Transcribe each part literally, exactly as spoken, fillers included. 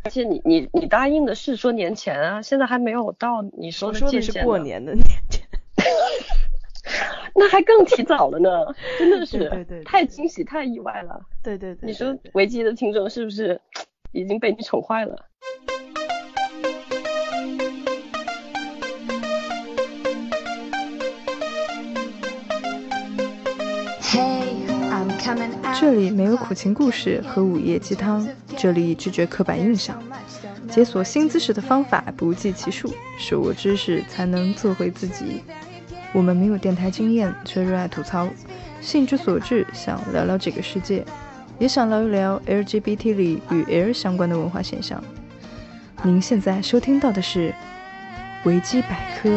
而且你你你答应的是说年前啊，现在还没有到你说的。我说的是过年的年前。 那还更提早了呢，真的是对对 对, 对, 对太惊喜太意外了。 对对 对, 对, 对, 对， 你说维基的听众是不是已经被你宠坏了？ 这里没有苦情故事和午夜鸡汤，这里拒绝刻板印象。解锁新知识的方法不计其数，手握知识才能做回自己。我们没有电台经验，却热爱吐槽，兴致所致，想聊聊这个世界，也想聊一聊 L G B T 里与 L 相关的文化现象。您现在收听到的是维基百科。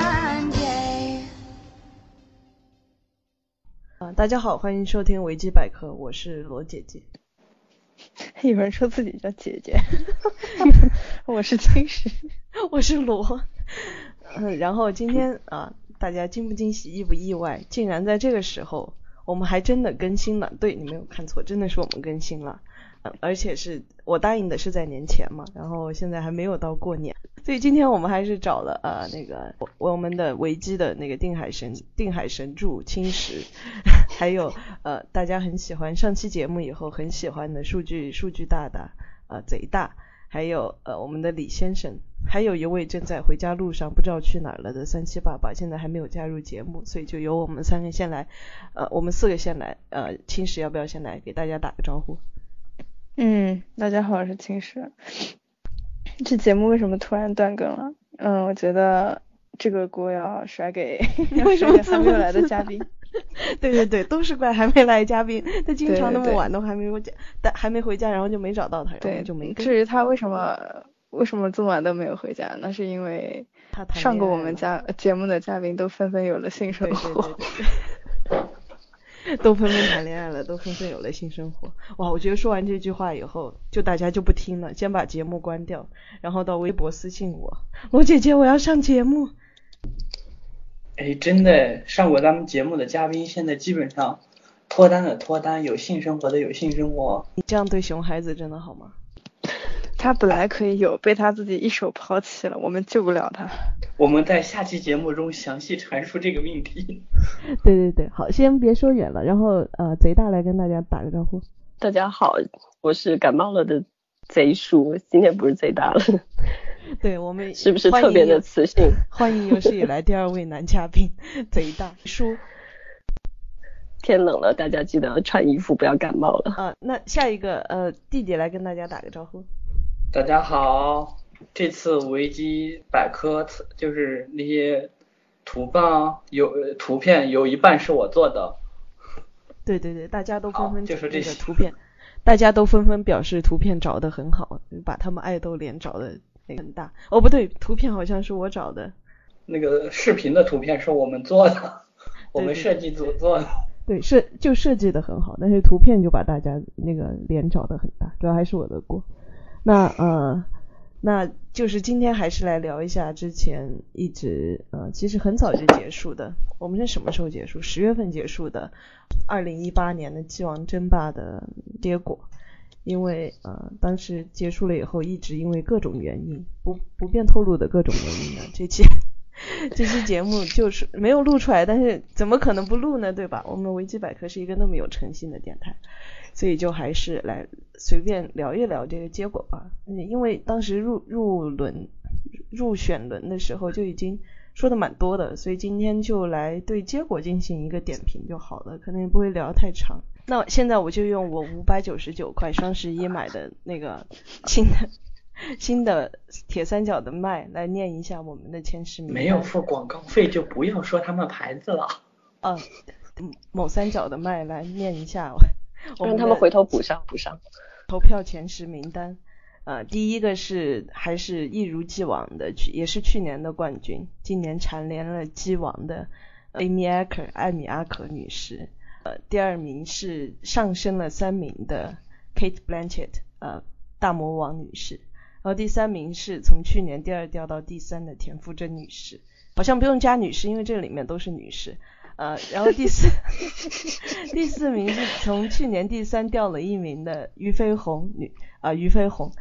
啊，大家好，欢迎收听维基百科，我是罗姐姐。 有人说自己叫姐姐。我是青石。 我是罗。嗯，然后今天啊，大家惊不惊喜，意不意外，竟然在这个时候我们还真的更新了。对，你没有看错，真的是我们更新了。嗯，而且是我答应的是在年前嘛，然后现在还没有到过年，所以今天我们还是找了呃那个我们的维基的那个定海神定海神助青石，还有呃大家很喜欢上期节目以后很喜欢的数据数据大大呃贼大，还有呃我们的李先生，还有一位正在回家路上不知道去哪儿了的三七爸爸，现在还没有加入节目，所以就由我们三个先来呃我们四个先来呃青石要不要先来给大家打个招呼？ 嗯，大家好，我是青石。这节目为什么突然断更了？嗯，我觉得这个锅要甩给为什么还没有来的嘉宾。 对对对，都是怪还没来嘉宾，他经常那么晚都还没有家，但还没回家，然后就没找到他，然后就没跟。 至于他为什么为什么这么晚都没有回家，那是因为上过我们家节目的嘉宾都纷纷有了性生活。 对对对对对都纷纷谈恋爱了，都纷纷有了性生活。哇，我觉得说完这句话以后，就大家就不听了，先把节目关掉，然后到微博私信我，罗姐姐我要上节目。 哎，真的，上过咱们节目的嘉宾现在基本上脱单的脱单，有性生活的有性生活。 你这样对熊孩子真的好吗？ 他本来可以有，被他自己一手抛弃了，我们救不了他。 我们在下期节目中详细阐述这个命题。 对对对，好，先别说远了，然后呃，贼大来跟大家打个招呼。 大家好，我是感冒了的贼叔，今天不是贼大了。 对，我们是不是特别的磁性？ 欢迎有史以来第二位男嘉宾贼大叔。 天冷了，大家记得要穿衣服，不要感冒了。 啊，那下一个呃弟弟来跟大家打个招呼。 大家好，这次维基百科就是那些图片有图片有一半是我做的。 对对对，大家都纷纷就是这个图片，大家都纷纷表示图片找的很好，把他们爱豆脸找的很大。哦不对，图片好像是我找的。 那个视频的图片是我们做的，我们设计组做的。 对，设就设计的很好，但是图片就把大家那个脸找的很大，主要还是我的锅。那呃，那就是今天还是来聊一下之前一直呃，其实很早就结束的，我们是什么时候结束？十月份结束的，二零一八年的棋王争霸的结果。因为呃，当时结束了以后，一直因为各种原因，不不便透露的各种原因呢，这期这期节目就是没有录出来，但是怎么可能不录呢？对吧？我们维基百科是一个那么有诚信的电台。所以就还是来随便聊一聊这个结果吧。嗯，因为当时入入轮入选轮的时候就已经说的蛮多的，所以今天就来对结果进行一个点评就好了，可能也不会聊太长。那现在我就用我五百九十九块双十一买的那个新的新的铁三角的麦来念一下我们的前十名。 没有付广告费就不要说他们牌子了。 啊，某三角的麦来念一下。 让他们回头补上补上投票前十名单。呃，第一个是还是一如既往的，也是去年的冠军，今年蝉联了鸡王的 Amy Acker 艾米阿可女士。呃，第二名是上升了三名的 Kate Blanchett 呃大魔王女士。然后第三名是从去年第二掉到第三的田馥甄女士，好像不用加女士，因为这里面都是女士。呃，然后第四第四名是从去年第三掉了一名的俞飞鸿女啊、呃，俞飞鸿。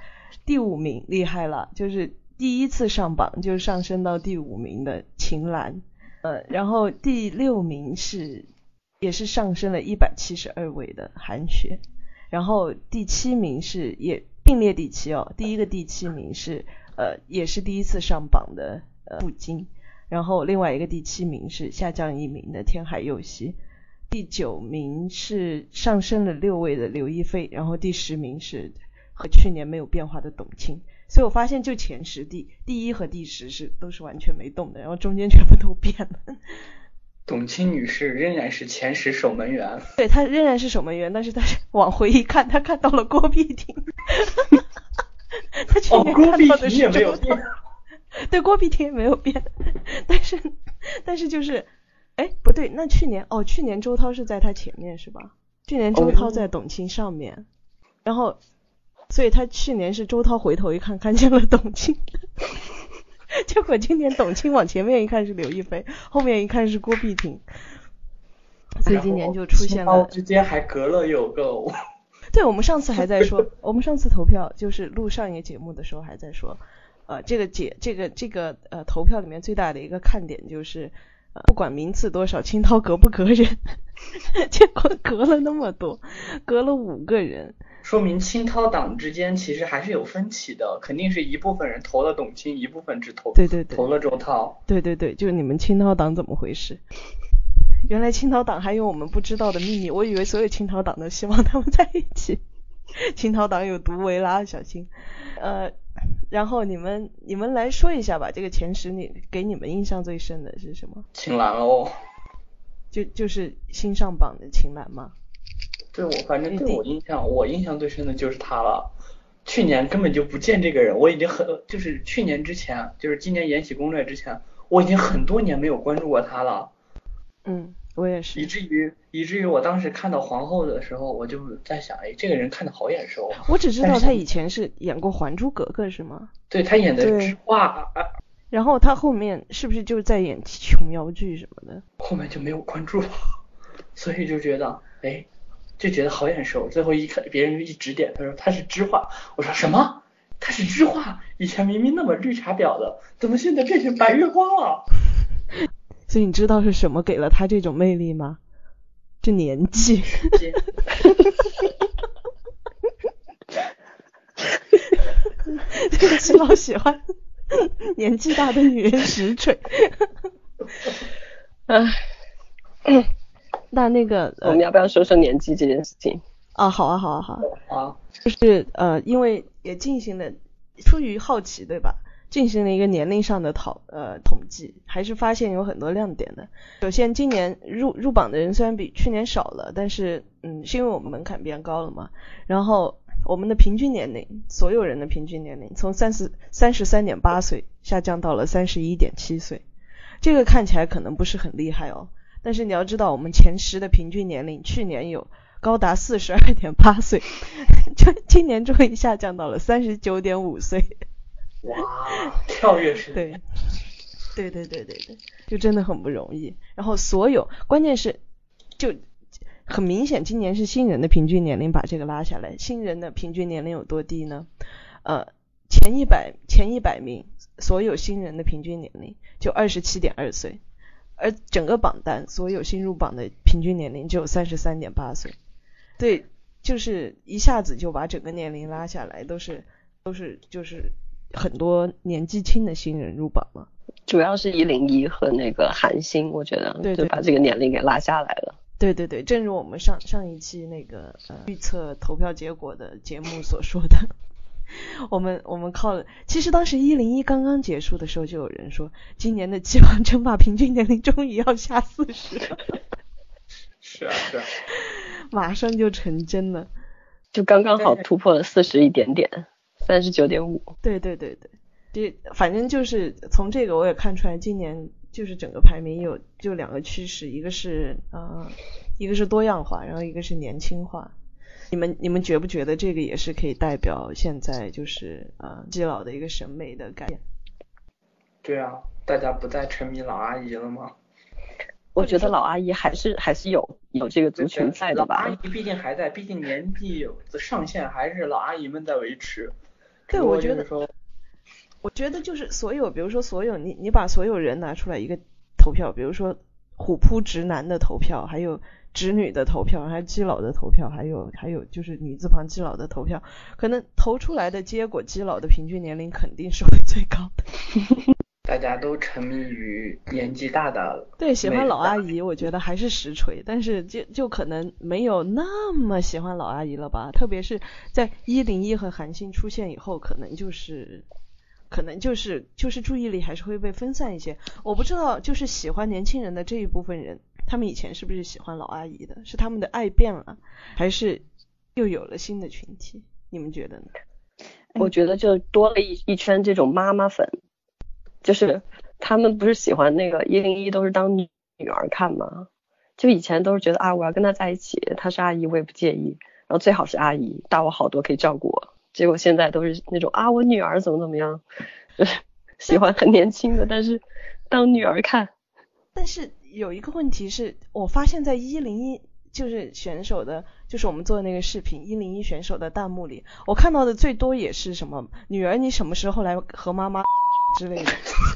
第五名厉害了，就是第一次上榜就上升到第五名的秦岚，呃，然后第六名是也是上升了一百七十二位的韩雪，然后第七名是也并列第七哦，第一个第七名是呃也是第一次上榜的呃傅菁，然后另外一个第七名是下降一名的天海佑希，第九名是上升了六位的刘亦菲，然后第十名是和去年没有变化的董卿。所以我发现就前十第第一和第十是都是完全没动的，然后中间全部都变了。 董卿女士仍然是前十守门员。 对，她仍然是守门员，但是她往回一看，她看到了郭碧婷。她去年看到的是周涛。哦，对，郭碧婷也没有变，但是但是就是哎不对，那去年哦去年周涛是在她前面是吧？去年周涛在董卿上面，哦，然后所以她去年是周涛回头一看看见了董卿。结果今年董卿往前面一看是刘亦菲，后面一看是郭碧婷，所以今年就出现了之间还隔了有个对，我们上次还在说，我们上次投票就是录上一个节目的时候还在说，呃，这个节这个这个呃投票里面最大的一个看点就是，呃、不管名次多少，青涛隔不隔人，结果隔了那么多，隔了五个人。 说明青涛党之间其实还是有分歧的，肯定是一部分人投了董卿，一部分只投对对对投了周涛。 对对对，就是你们青涛党怎么回事？原来青涛党还有我们不知道的秘密，我以为所有青涛党都希望他们在一起。青涛党有毒维拉，小心。呃，然后你们你们来说一下吧，这个前十你给你们印象最深的是什么？ 秦岚哦， 就就是新上榜的秦岚吗？ 对，我反正对我印象，我印象最深的就是他了。去年根本就不见这个人，我已经很就是去年之前，就是今年《延禧攻略》之前，我已经很多年没有关注过他了。 嗯，我也是。 以至于以至于我当时看到皇后的时候，我就在想，哎，这个人看得好眼熟。 我只知道他以前是演过《还珠格格》是吗？ 对，他演的知画。 然后他后面是不是就在演琼瑶剧什么的？ 后面就没有关注了，所以就觉得，哎。就觉得好眼熟，最后一看别人一指点，他说他是知画，我说什么？他是知画？以前明明那么绿茶婊的，怎么现在变成白月光了？ 所以你知道是什么给了他这种魅力吗？这年纪。七老喜欢年纪大的女人实锤。唉。那那个、 呃、我们要不要说说年纪这件事情啊？好啊好啊好啊啊， 就是呃因为也进行了出于好奇对吧，进行了一个年龄上的讨呃统计，还是发现有很多亮点的。首先今年入入榜的人虽然比去年少了，但是嗯是因为我们门槛变高了嘛，然后我们的平均年龄，所有人的平均年龄从三十三十三点八岁下降到了三十一点七岁，这个看起来可能不是很厉害哦，但是你要知道我们前十的平均年龄去年有高达 四十二点八岁，就今年终于下降到了 三十九点五岁。 哇，跳跃式。 对对对对对对，就真的很不容易。然后所有关键是就很明显今年是新人的平均年龄把这个拉下来。新人的平均年龄有多低呢？呃前一百前一百名所有新人的平均年龄就 二十七点二岁，而整个榜单所有新入榜的平均年龄只有 三十三点八岁。对，就是一下子就把整个年龄拉下来，都是都是就是很多年纪轻的新人入榜了。 主要是一零一和那个韩星，我觉得对对就把这个年龄给拉下来了。 对对对，正如我们上上一期那个呃预测投票结果的节目所说的，我们我们靠了，其实当时一零一刚刚结束的时候就有人说，今年的极王争霸平均年龄终于要下四十了。 是啊是啊， 马上就成真了， 就刚刚好突破了四十一点点，三十九点五。 对对对对，这反正就是从这个我也看出来，今年就是整个排名有就两个趋势，一个是呃一个是多样化，然后一个是年轻化。你们你们觉不觉得这个也是可以代表现在就是呃基佬的一个审美的改变？ 对啊，大家不再沉迷老阿姨了吗？ 我觉得老阿姨还是还是有有这个族群在的吧。 老阿姨毕竟还在，毕竟年纪上限还是老阿姨们在维持。 对，我觉得我觉得就是所有，比如说所有你你把所有人拿出来一个投票，比如说虎扑直男的投票，还有直女的投票，还有基佬的投票，还有还有就是女字旁基佬的投票，可能投出来的结果基佬的平均年龄肯定是会最高的。 大家都沉迷于年纪大的， 对，喜欢老阿姨我觉得还是实锤，但是就就可能没有那么喜欢老阿姨了吧，特别是在一零一和韩信出现以后，可能就是可能就是就是注意力还是会被分散一些。我不知道就是喜欢年轻人的这一部分人，他们以前是不是喜欢老阿姨的，是他们的爱变了，还是又有了新的群体，你们觉得呢？ 我觉得就多了一一圈这种妈妈粉，就是他们不是喜欢那个一零一都是当女女儿看吗？就以前都是觉得啊，我要跟她在一起，她是阿姨我也不介意，然后最好是阿姨大我好多可以照顾我。结果现在都是那种啊，我女儿怎么怎么样，就是喜欢很年轻的，但是当女儿看。 但是有一个问题是，我发现在一零一就是选手的，就是我们做的那个视频一零一选手的弹幕里，我看到的最多也是什么女儿你什么时候来和妈妈之类的。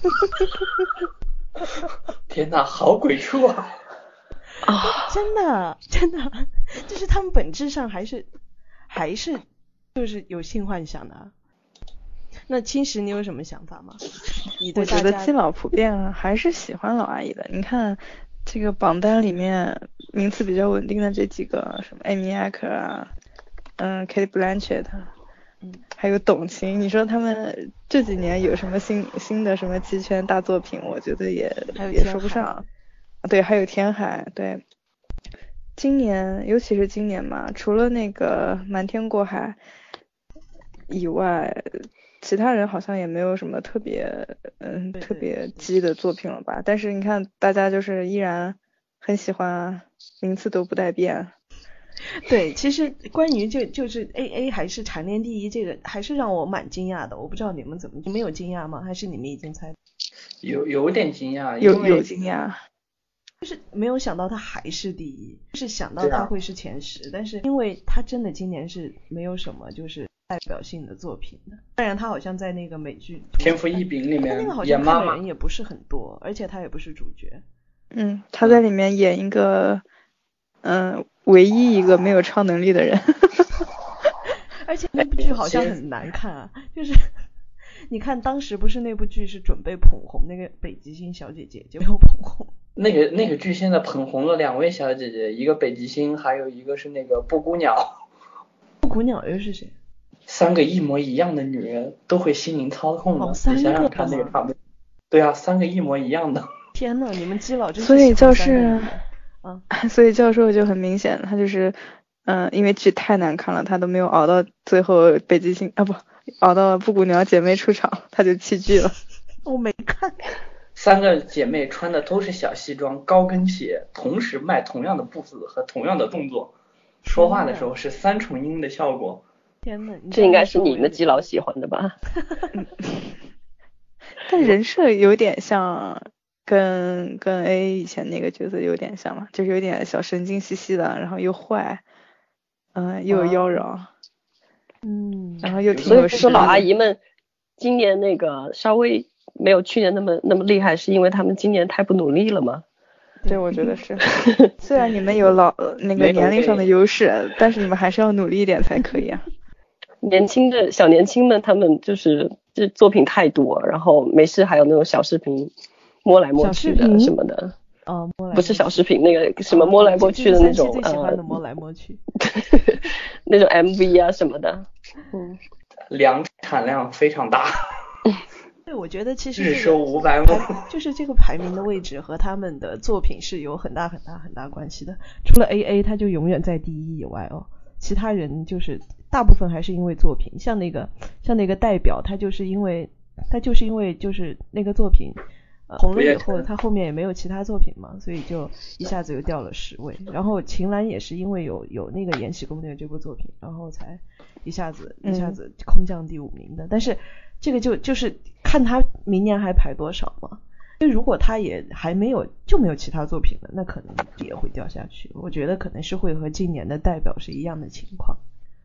天哪，好鬼畜啊！ 啊，真的真的，就是他们本质上还是还是就是有性幻想的。那青石你有什么想法吗？你对大家我觉得基佬普遍还是喜欢老阿姨的。你看这个榜单里面名次比较稳定的这几个，什么 Amy Acker 啊，嗯 Cate Blanchett， 嗯，还有董卿，你说他们这几年有什么新新的什么鸡圈大作品？我觉得也也说不上。对，还有天海，对。今年尤其是今年嘛，除了那个瞒天过海以外，其他人好像也没有什么特别嗯特别激的作品了吧。但是你看大家就是依然很喜欢，名次都不带变。 对，其实关于就就是 A A 还是蝉联第一，这个还是让我蛮惊讶的。我不知道你们怎么，你们有惊讶吗？还是你们已经猜？ 有有点惊讶， 有有惊讶。 就是没有想到他还是第一，就是想到他会是前十，啊、但是因为他真的今年是没有什么就是代表性的作品的。当然他好像在那个美剧 《天赋异禀》里面， 他那个好像看的人也不是很多，而且他也不是主角。 嗯，他在里面演一个，嗯、呃，唯一一个没有超能力的人。 而且那部剧好像很难看啊，就是你看当时不是那部剧是准备捧红那个北极星小姐姐，就没有捧红。 那个那个剧现在捧红了两位小姐姐，一个北极星，还有一个是那个布谷鸟。 布谷鸟又是谁？ 三个一模一样的女人都会心灵操控的， 哦、三个你想想看那个场面。对啊，三个一模一样的。 天哪，你们基佬真是。 所以就是， 嗯， 所以教授就很明显，他就是，嗯、呃，因为剧太难看了，他都没有熬到最后北极星啊不，熬到布谷鸟姐妹出场，他就弃剧了。 我没看。 三个姐妹穿的都是小西装、高跟鞋，同时迈同样的步子和同样的动作，说话的时候是三重音的效果。 天哪， 这应该是你们基佬喜欢的吧？ 但人设有点像，跟跟 A 以前那个角色有点像嘛，就是有点小神经兮兮的，然后又坏，嗯、呃，又有妖娆， 嗯， 然后又挺有实力。 所以说老阿姨们今年那个稍微没有去年那么那么厉害，是因为他们今年太不努力了吗？ 对，我觉得是。虽然你们有老那个年龄上的优势，但是你们还是要努力一点才可以啊。 年轻的小年轻们，他们就是这作品太多，然后没事还有那种小视频摸来摸去的什么的。 哦，摸来摸去不是小视频，那个什么摸来摸去的那种， 哦、最喜欢的摸来摸去， 那种 M V 啊什么的。嗯， 量产量非常大。 对，我觉得其实、 这个、日收五百亩， 就是这个排名的位置和他们的作品是有很大很大很大关系的。除了 A A 他就永远在第一以外哦，其他人就是大部分还是因为作品，像那个像那个代表，他就是因为他就是因为就是那个作品、呃、红了以后，他后面也没有其他作品嘛，所以就一下子又掉了十位。然后秦岚也是因为有有那个《延禧攻略》这部作品，然后才一下子一下子空降第五名的。嗯、但是这个就就是看他明年还排多少嘛。就如果他也还没有就没有其他作品了，那可能也会掉下去。我觉得可能是会和今年的代表是一样的情况。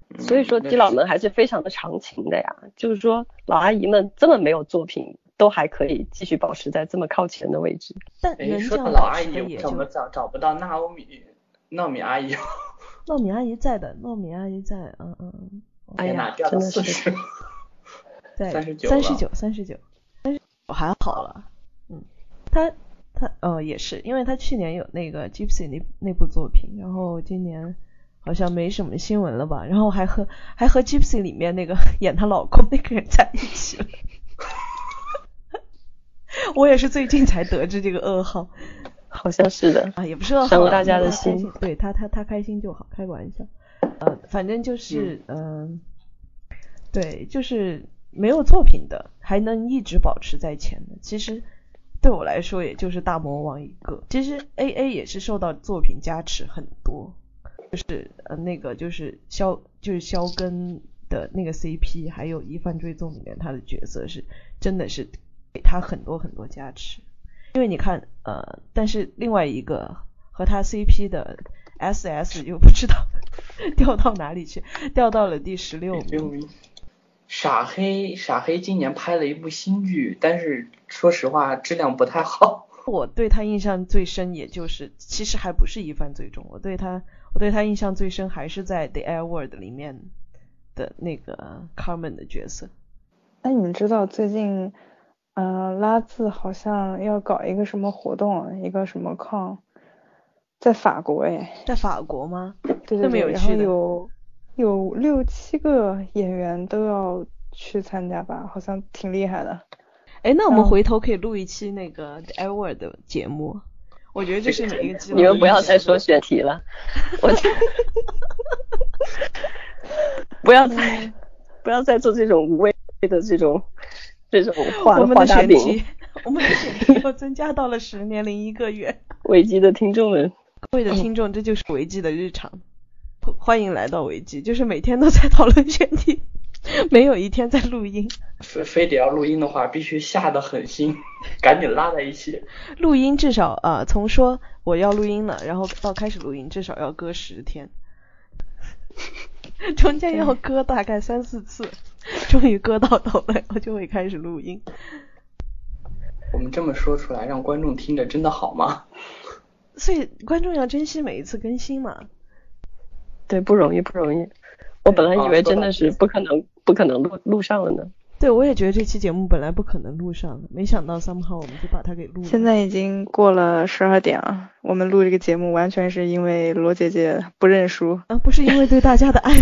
所以说基佬们还是非常的长情的呀，就是说老阿姨们这么没有作品都还可以继续保持在这么靠前的位置。 但哎，说到老阿姨，为什么找找不到纳欧米糯米阿姨？ 糯米阿姨在的，糯米阿姨在，嗯嗯。 哎呀，真的是。 在三十九， 三十九，三十九，三十九还好了。嗯，他他呃也是，因为他去年有那个 Gypsy 那那部作品，然后今年好像没什么新闻了吧，然后还和还和 Gypsy 里面那个演她老公那个人在一起了。我也是最近才得知这个噩耗。 好像是的啊，也不是噩耗， 伤了大家的心。 对他他他开心就好，开个玩笑。呃，反正就是嗯、呃，对，就是没有作品的还能一直保持在前的，其实对我来说也就是大魔王一个。其实 A A 也是受到作品加持很多，就是呃那个就是肖就是肖根的那个 C P， 还有疑犯追踪里面他的角色是真的是给他很多很多加持。因为你看呃，但是另外一个和他 C P 的 S S 就不知道掉到哪里去，掉到了第十六名。 傻黑傻黑今年拍了一部新剧，但是说实话质量不太好。 我对他印象最深也就是其实还不是疑犯最终，我对他我对他印象最深还是在 The L Word 里面的那个 Carmen 的角色。 哎，你们知道最近呃拉字好像要搞一个什么活动，一个什么抗，在法国哎。 在法国吗？ 对对对，然后有有六七个演员都要去参加吧，好像挺厉害的。 哎，那我们回头可以录一期那个 L Word 的节目，我觉得这是每一个机会。 你们不要再说选题了，我不要再不要再做这种无谓的这种这种画画大饼。 我们的选题又增加到了十年零一个月。 维基的听众们， 各位的听众，这就是维基的日常。欢迎来到维基，就是每天都在讨论选题，没有一天在录音。 非非得要录音的话，必须下得狠心，赶紧拉在一起。 录音至少啊、呃，从说我要录音了，然后到开始录音，至少要隔十天，中间要割大概三四次，终于割到头了，我就会开始录音。 我们这么说出来，让观众听着真的好吗？ 所以观众要珍惜每一次更新嘛。 对，不容易不容易。我本来以为真的是不可能不可能录录上了呢。 对，我也觉得这期节目本来不可能录上的，没想到 somehow 我们就把它给录了。 现在已经过了十二点了，我们录这个节目完全是因为罗姐姐不认输啊，不是因为对大家的爱。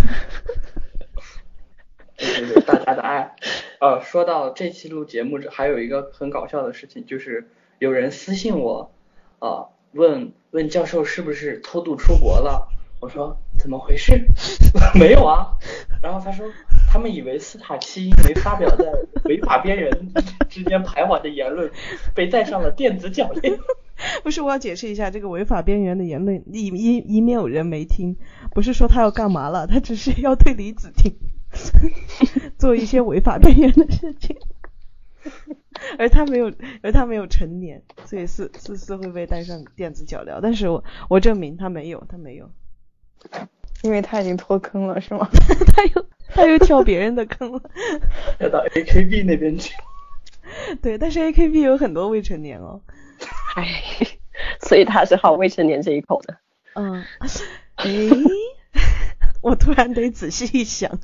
对大家的爱。呃，说到这期录节目，还有一个很搞笑的事情，就是有人私信我，呃，问问教授是不是偷渡出国了。我说怎么回事？没有啊。然后他说他们以为斯塔七因为发表在违法边缘之间徘徊的言论被带上了电子脚链。 不是，我要解释一下这个违法边缘的言论，以以以免有人没听，不是说他要干嘛了，他只是要对李子婷做一些违法边缘的事情。而他没有，而他没有成年，所以四四四会被带上电子脚镣。但是我我证明他没有，他没有。 因为他已经脱坑了，是吗？ 他又他又跳别人的坑了， 要到 A K B 那边去。 对，但是 A K B 有很多未成年哦。 唉，所以他是好未成年这一口的。 嗯，诶，我突然得仔细一想。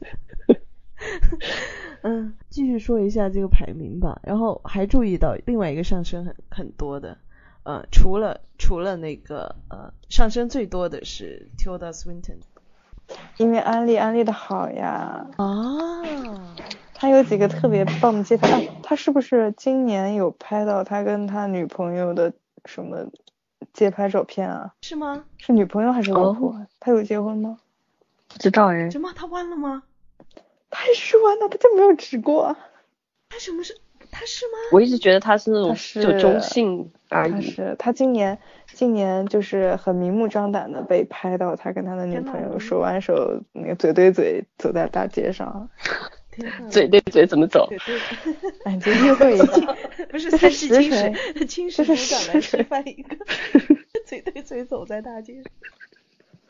嗯，继续说一下这个排名吧。然后还注意到另外一个上升很很多的。呃，除了除了那个呃，上升最多的是 Tilda Swinton， 因为安利安利的好呀。 啊， 他有几个特别棒的街拍、啊，他是不是今年有拍到他跟他女朋友的什么街拍照片啊？ 是吗？ 是女朋友还是老婆？ 哦、 他有结婚吗？ 不知道哎。 什么？他弯了吗？ 他是弯的，他就没有直过。 他什么是？他是吗？ 我一直觉得他是那种就中性而已。 他是他今年今年就是很明目张胆的被拍到他跟他的女朋友手挽手，那个嘴对嘴走在大街上。 嘴对嘴怎么走？ 对对。 哎，这又会一句， 不是三是青史，青史主管来示范一个嘴对嘴走在大街上。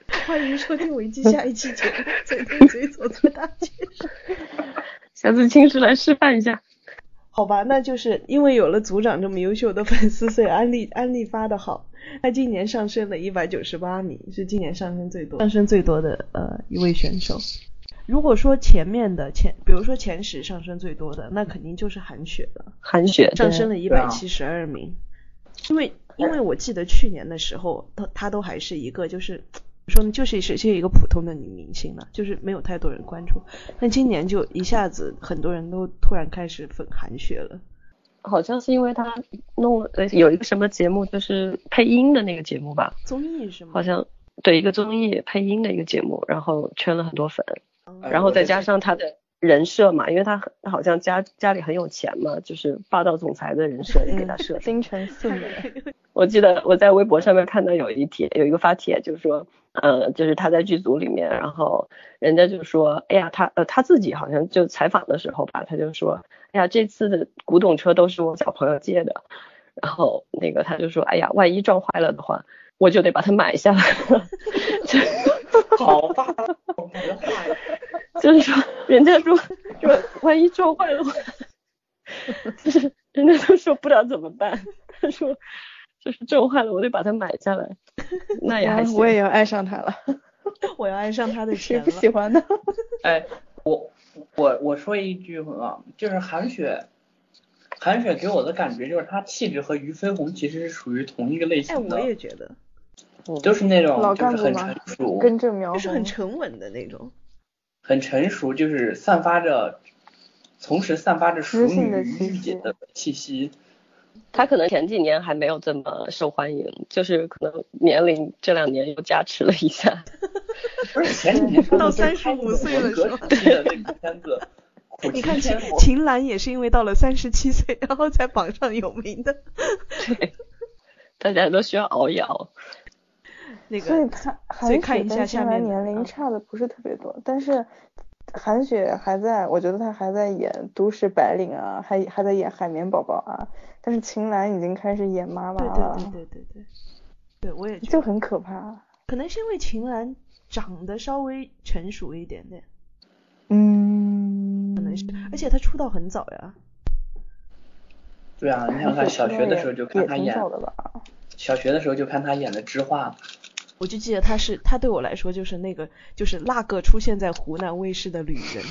欢迎收听维基下一期节目，嘴对嘴走在大街上。 下次亲自来示范一下。 好吧，那就是因为有了组长这么优秀的粉丝，所以安利安利发的好。他今年上升了一百九十八名，是今年上升最多上升最多的呃一位选手。如果说前面的前，比如说前十上升最多的，那肯定就是韩雪了。 韩雪上升了一百七十二名，因为因为我记得去年的时候，她她都还是一个就是说呢，就是是是一个普通的女明星了，就是没有太多人关注。但今年就一下子很多人都突然开始粉韩雪了。 好像是因为她弄了有一个什么节目，就是配音的那个节目吧， 综艺是吗？ 好像对，一个综艺配音的一个节目，然后圈了很多粉。然后再加上他的人设嘛，因为他好像家家里很有钱嘛，就是霸道总裁的人设给他设。 京城四美。 我记得我在微博上面看到有一帖，有一个发帖，就是说，呃，就是他在剧组里面，然后人家就说，哎呀，他呃他自己好像就采访的时候吧，他就说，哎呀，这次的古董车都是我小朋友借的，然后那个他就说，哎呀，万一撞坏了的话，我就得把它买下来了。 好霸道的话呀！ 就是说，人家说说万一撞坏了的话，就是人家都说不知道怎么办。他说就是撞坏了，我得把它买下来。那也还行。 我也要爱上他了， 我要爱上他的钱了。 谁不喜欢呢？ 哎，我我我说一句啊，就是韩雪，韩雪给我的感觉就是她气质和俞飞鸿其实是属于同一个类型的。 哎，我也觉得。 就是那种老就是很干部嘛成熟， 根正苗红， 就是很沉稳的那种， 很成熟，就是散发着，同时散发着淑女御姐的气息。 他可能前几年还没有这么受欢迎，就是可能年龄这两年又加持了一下。 不是前几年到三十五岁了是吧？ 的那个片子， 你看秦秦岚也是因为到了三十七岁，然后才榜上有名的。 对，大家都需要熬一熬。 那个， 所以他韩雪跟秦岚年龄差的不是特别多，但是韩雪还在，我觉得她还在演都市白领啊，还还在演海绵宝宝啊，但是秦岚已经开始演妈妈了。 对对对对对，对我也觉得就很可怕。 可能是因为秦岚长得稍微成熟一点点， 嗯， 可能是，而且她出道很早呀。 对啊，你想看小学的时候就看她演， 的吧小学的时候就看她演的知画。 我就记得他是，他对我来说就是那个，就是那个出现在湖南卫视的旅人，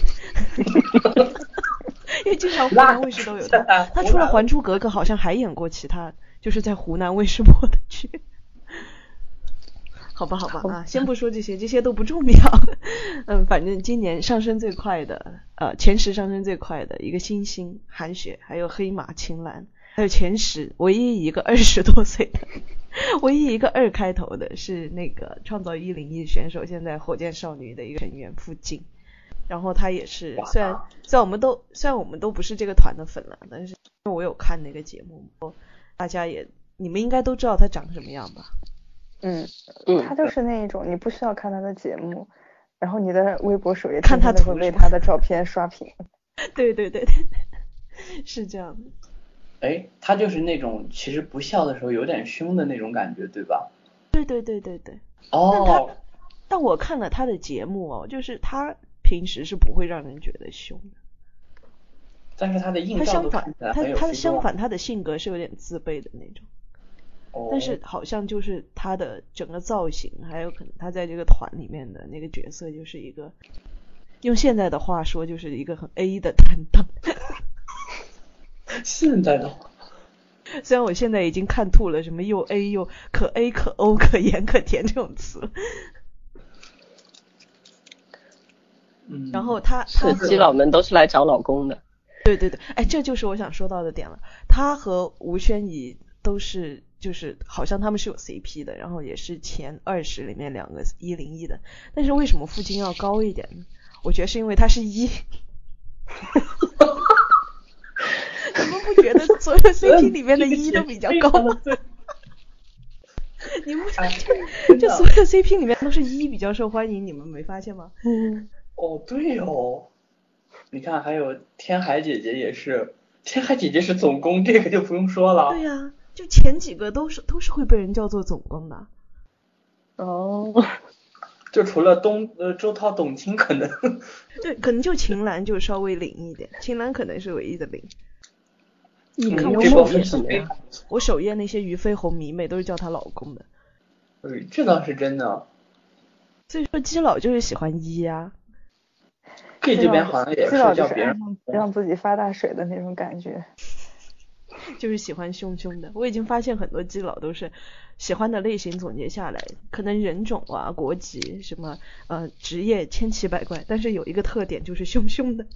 因为经常湖南卫视都有他。他除了《还珠格格》，好像还演过其他，就是在湖南卫视播的剧。好吧，好吧啊，先不说这些，这些都不重要。嗯，反正今年上升最快的，呃，前十上升最快的一个新星韩雪，还有黑马秦岚，还有前十唯一一个二十多岁的。唯一一个二开头的是那个创造一零一选手，现在火箭少女的一个成员傅静，然后他也是，虽然虽然我们都虽然我们都不是这个团的粉了，但是因为我有看那个节目，大家也你们应该都知道他长什么样吧？ 嗯嗯，他就是那一种你不需要看他的节目，然后你的微博首页看他会为他的照片刷屏。 对对对对，是这样的。 哎，他就是那种其实不笑的时候有点凶的那种感觉，对吧？ 对对对对对。 哦。 但他，但我看了他的节目哦，就是他平时是不会让人觉得凶的。 但是他的硬照都看起来很有他他相反，他的性格是有点自卑的那种。 哦。 但是好像就是他的整个造型，还有可能他在这个团里面的那个角色，就是一个用现在的话说，就是一个很 A 的担当。 现在的话， 虽然我现在已经看吐了什么又 A 又可 A 可 O 可盐可甜这种词。 嗯。 然后他是基佬们都是来找老公的。 对对对，哎，这就是我想说到的点了。他和吴宣仪都是，就是好像他们是有 C P 的，然后也是前二十里面两个一零一的。但是为什么傅晶要高一点呢？我觉得是因为他是一。你们不觉得所有 C P 里面的一都比较高吗？你们不就所有 C P 里面都是一比较受欢迎，你们没发现吗？ 嗯。 哦，对哦。你看，还有天海姐姐也是，天海姐姐是总攻，这个就不用说了。 对呀、啊，就前几个都是都是会被人叫做总攻的。 哦。 就除了东呃周涛、董卿可能。 对，可能就秦岚就稍微灵一点，秦岚可能是唯一的灵。 你看幽默是什么呀？ 我首页那些俞飞鸿迷妹都是叫她老公的。 对，这倒是真的。 所以说基佬就是喜欢一啊。 K 这边好像也是叫别人让自己发大水的那种感觉。 就是喜欢凶凶的。我已经发现很多基佬都是喜欢的类型总结下来，可能人种啊、国籍什么呃职业千奇百怪，但是有一个特点就是凶凶的。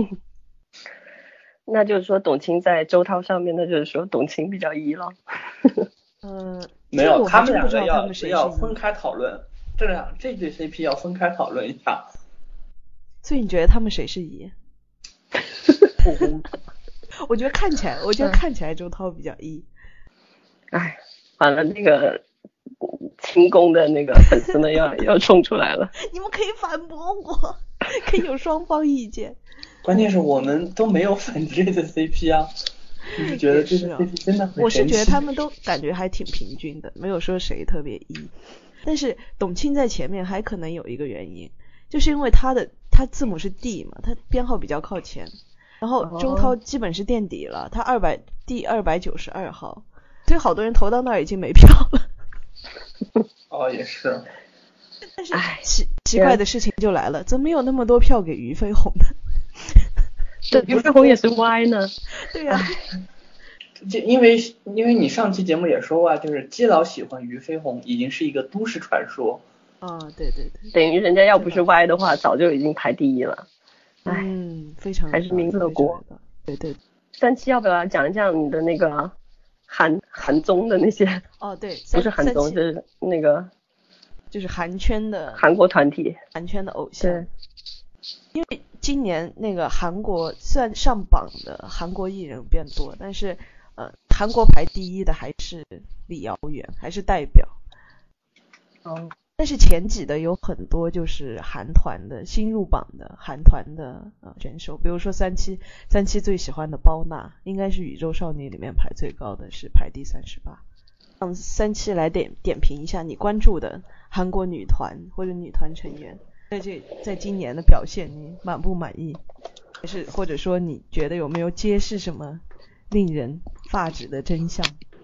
那就是说董卿在周涛上面，那就是说董卿比较一了。 呃， 没有，他们两个要要分开讨论，这两这对 C P 要分开讨论一下。 所以你觉得他们谁是一？ 不公平。 我觉得看起来，我觉得看起来周涛比较一。 哎，完了，那个清宫的那个粉丝们要要冲出来了。 你们可以反驳我，可以有双方意见。 关键是我们都没有反这个 C P 啊，就是觉得这个 C P 真的很神奇。 我是觉得他们都感觉还挺平均的，没有说谁特别一。但是董卿在前面还可能有一个原因，就是因为他的他字母是 D 嘛，他编号比较靠前。然后周涛基本是垫底了，他二百第二百九十二号，所以好多人投到那儿已经没票了。 哦，也是。 但是奇奇怪的事情就来了，怎么有那么多票给俞飞鸿呢？ 这俞飞鸿也是 Y 呢？ 对呀、啊。 就因为因为你上期节目也说过，就是基佬喜欢俞飞鸿已经是一个都市传说。 啊、哦，对对对。 等于人家要不是 Y 的话，早就已经排第一了。 嗯，非常还是民乐国。 对对。 三期要不要讲一讲你的那个韩韩综的那些？ 哦，对， 不是韩综，是那个就是韩圈的韩国团体， 韩圈的偶像。对。因为今年那个韩国虽然上榜的韩国艺人变多，但是呃，韩国排第一的还是李瑶媛，还是代表。 哦。 但是前几的有很多就是韩团的新入榜的韩团的呃选手，比如说三期三期最喜欢的包娜，应该是宇宙少女里面排最高的，是排第三十八。让三期来点点评一下你关注的韩国女团或者女团成员，在这在今年的表现你满不满意？还是或者说你觉得有没有揭示什么令人发指的真相？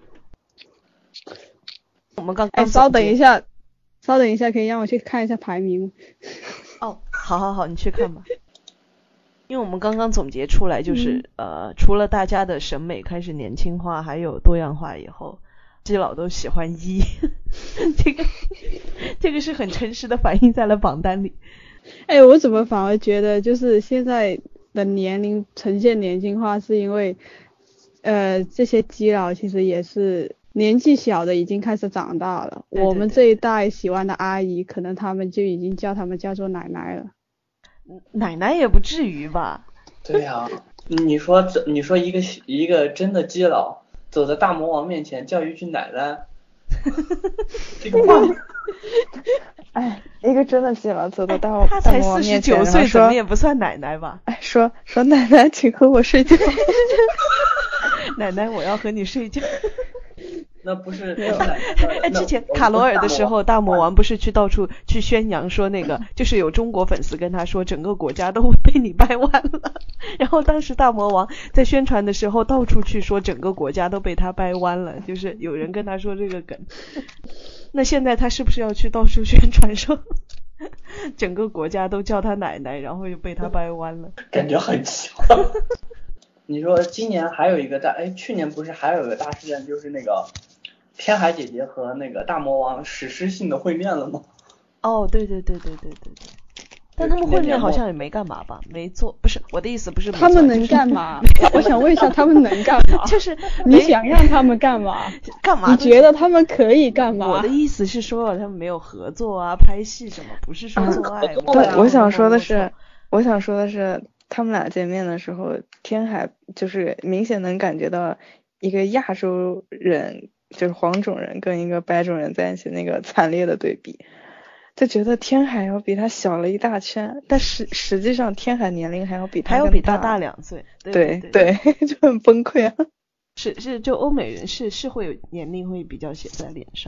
我们刚刚哎，稍等一下。稍等一下，可以让我去看一下排名。 哦，好好好，你去看吧。因为我们刚刚总结出来，就是、嗯、呃，除了大家的审美开始年轻化，还有多样化以后，基佬都喜欢一，这个这个是很诚实的反映在了榜单里。 哎，我怎么反而觉得就是现在的年龄呈现年轻化，是因为呃这些基佬其实也是。年纪小的已经开始长大了， 对对对， 我们这一代喜欢的阿姨，可能他们就已经叫他们叫做奶奶了。 奶奶也不至于吧？ 对呀、啊，你说你说一个一个真的基佬走在大魔王面前叫一句奶奶，这个话， 哎，一个真的基佬走到大魔王面前， 他才四十九岁，怎么也不算奶奶吧？ 哎，说说奶奶，请和我睡觉。 奶奶，我要和你睡觉。 那不是哎，之前卡罗尔的时候，大魔王不是去到处去宣扬说那个，就是有中国粉丝跟他说整个国家都被你掰弯了，然后当时大魔王在宣传的时候到处去说整个国家都被他掰弯了，就是有人跟他说这个梗。那现在他是不是要去到处宣传说整个国家都叫他奶奶，然后又被他掰弯了？ 感觉很奇怪。你说今年还有一个大，哎，去年不是还有一个大事件，就是那个天海姐姐和那个大魔王史诗性的会面了吗？ 哦，对对对对对对对。但他们会面好像也没干嘛吧？没做，不是我的意思，不是他们能干嘛？我想问一下，他们能干嘛？ 就是你想让他们干嘛？ 干嘛？ 你觉得他们可以干嘛？ 我的意思是说，他们没有合作啊，拍戏什么，不是说做爱。 嗯、对，我想说的是，我想说的是。他们俩见面的时候，天海就是明显能感觉到一个亚洲人，就是黄种人跟一个白种人在一起那个惨烈的对比，就觉得天海要比他小了一大圈，但实实际上天海年龄还要比他还要比他大两岁，对对对, 对, 对就很崩溃啊。 是是，就欧美人是是会有年龄会比较写在脸上。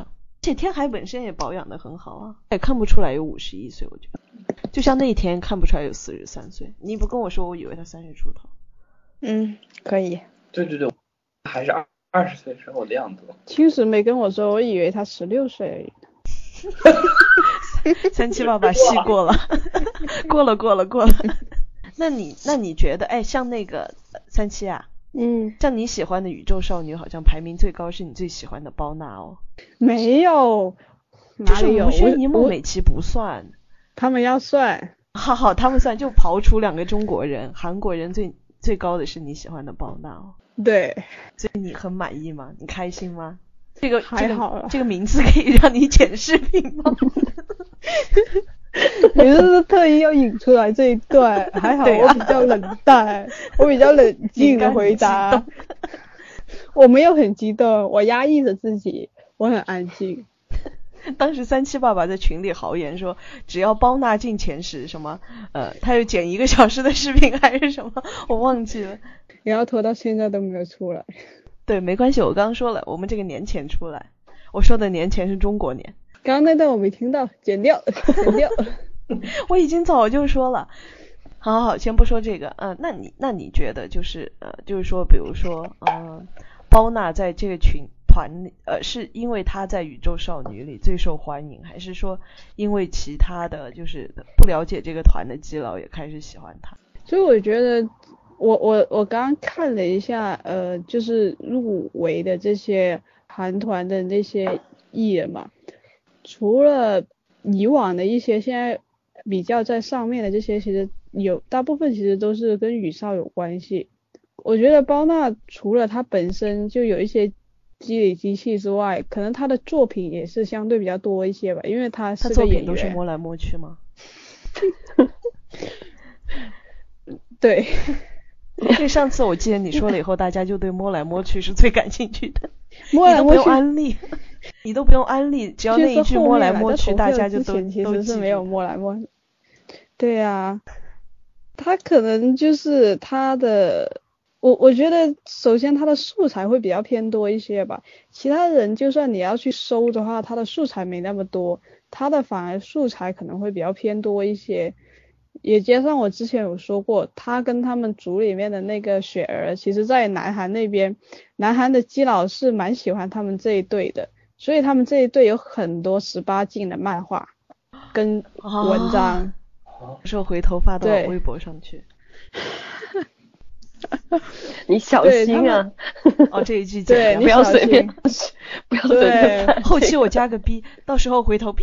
且天海本身也保养得很好啊，也看不出来有五十一岁，我觉得就像那天看不出来有四十三岁。你不跟我说，我以为他三十出头。 嗯，可以。 对对对，还是二二十岁时候的样子。 青石没跟我说，我以为他十六岁而已。 三七爸爸戏过了，过了过了过了。那你那你觉得，哎，像那个三七啊， 嗯， 像你喜欢的宇宙少女，好像排名最高是你最喜欢的包娜哦。 没有， 就是哪里有？ 吴宣仪、孟美岐不算， 他们要算。 好好，他们算，就刨除两个中国人，韩国人最最高的是你喜欢的包娜哦。 对， 所以你很满意吗？你开心吗？这个还好了， 这个这个名字可以让你剪视频吗？ 你是不是特意要引出来这一段？还好我比较冷淡，啊、我比较冷静的回答。我没有很激动，我压抑着自己，我很安静。 当时三七爸爸在群里豪言说，只要包娜进前十，什么呃，他又剪一个小时的视频还是什么，我忘记了。 然后拖到现在都没有出来。 对，没关系，我刚刚说了，我们这个年前出来。我说的年前是中国年。 刚刚那段我没听到，剪掉，剪掉。 我已经早就说了。好好好，先不说这个，嗯、呃，那你那你觉得就是呃，就是说，比如说，嗯、呃，包娜在这个群团里，呃，是因为她在宇宙少女里最受欢迎，还是说因为其他的就是不了解这个团的基佬也开始喜欢她？ 所以我觉得。我我我刚刚看了一下，呃，就是入围的这些韩团的那些艺人嘛，除了以往的一些，现在比较在上面的这些，其实有大部分其实都是跟宇少有关系。我觉得包娜除了她本身就有一些机理机器之外，可能她的作品也是相对比较多一些吧，因为她是个演员。 她作品都是摸来摸去吗？ 对。 因为上次我记得你说了以后，大家就对摸来摸去是最感兴趣的。 摸来摸去， 你都不用安利，你都不用安利，只要那一句摸来摸去，大家就都其实是没有摸来摸去。对啊，他可能就是他的，我我觉得首先他的素材会比较偏多一些吧。其他人就算你要去搜的话，他的素材没那么多，他的反而素材可能会比较偏多一些。也加上我之前有说过，他跟他们组里面的那个雪儿，其实在南韩那边，南韩的基佬是蛮喜欢他们这一队的，所以他们这一队有很多十八禁的漫画跟文章， 说、哦、回头发到微博上去。 你小心啊！ 哦，这一句对， 不要随便，不要随便。 后期我加个 B， 到时候回头 B。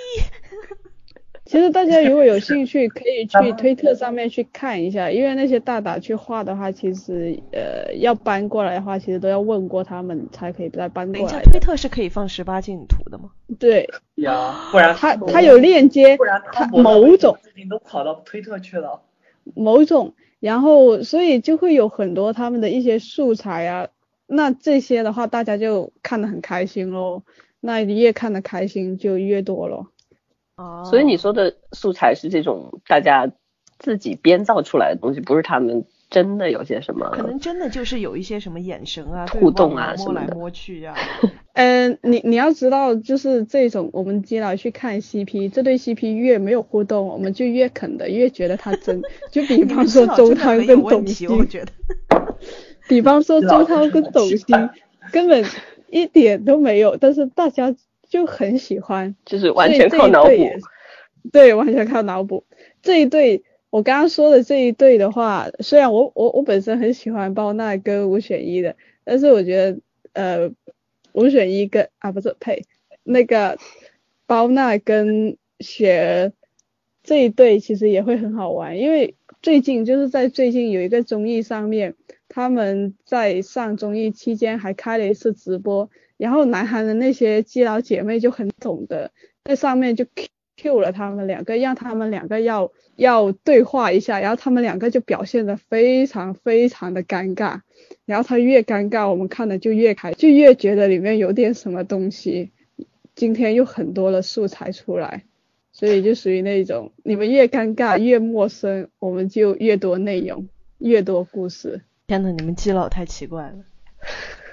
其实大家如果有兴趣，可以去推特上面去看一下，因为那些大大去画的话，其实呃要搬过来的话，其实都要问过他们才可以再搬过来。 等一下，推特是可以放十八禁图的吗？ 对呀，不然他他有链接， 不然他某种视频都跑到推特去了。 某种，然后所以就会有很多他们的一些素材啊，那这些的话大家就看得很开心咯，那你越看得开心就越多咯。 哦，所以你说的素材是这种大家自己编造出来的东西，不是他们真的有些什么， 可能真的就是有一些什么眼神啊、 互动啊、 摸来摸去啊。 嗯、呃，你你要知道，就是这种我们基佬去看 C P， 这对 C P 越没有互动，我们就越啃的越觉得他真。就比方说周汤跟董卿， 我觉得。 比方说周汤跟董卿根本一点都没有，但是大家就很喜欢， 就是完全靠脑补。 对，完全靠脑补。这一对我刚刚说的这一对的话，虽然我我我本身很喜欢包娜跟吴选一的，但是我觉得呃吴选一跟啊不是呸那个包娜跟雪儿这一对其实也会很好玩，因为最近就是在最近有一个综艺上面，他们在上综艺期间还开了一次直播，然后南韩的那些基佬姐妹就很懂的在上面就 Q 了他们两个，让他们两个要要对话一下，然后他们两个就表现得非常非常的尴尬，然后他越尴尬我们看的就越开就越觉得里面有点什么东西，今天又很多的素材出来，所以就属于那种你们越尴尬越陌生，我们就越多内容越多故事。 天哪，你们基佬太奇怪了。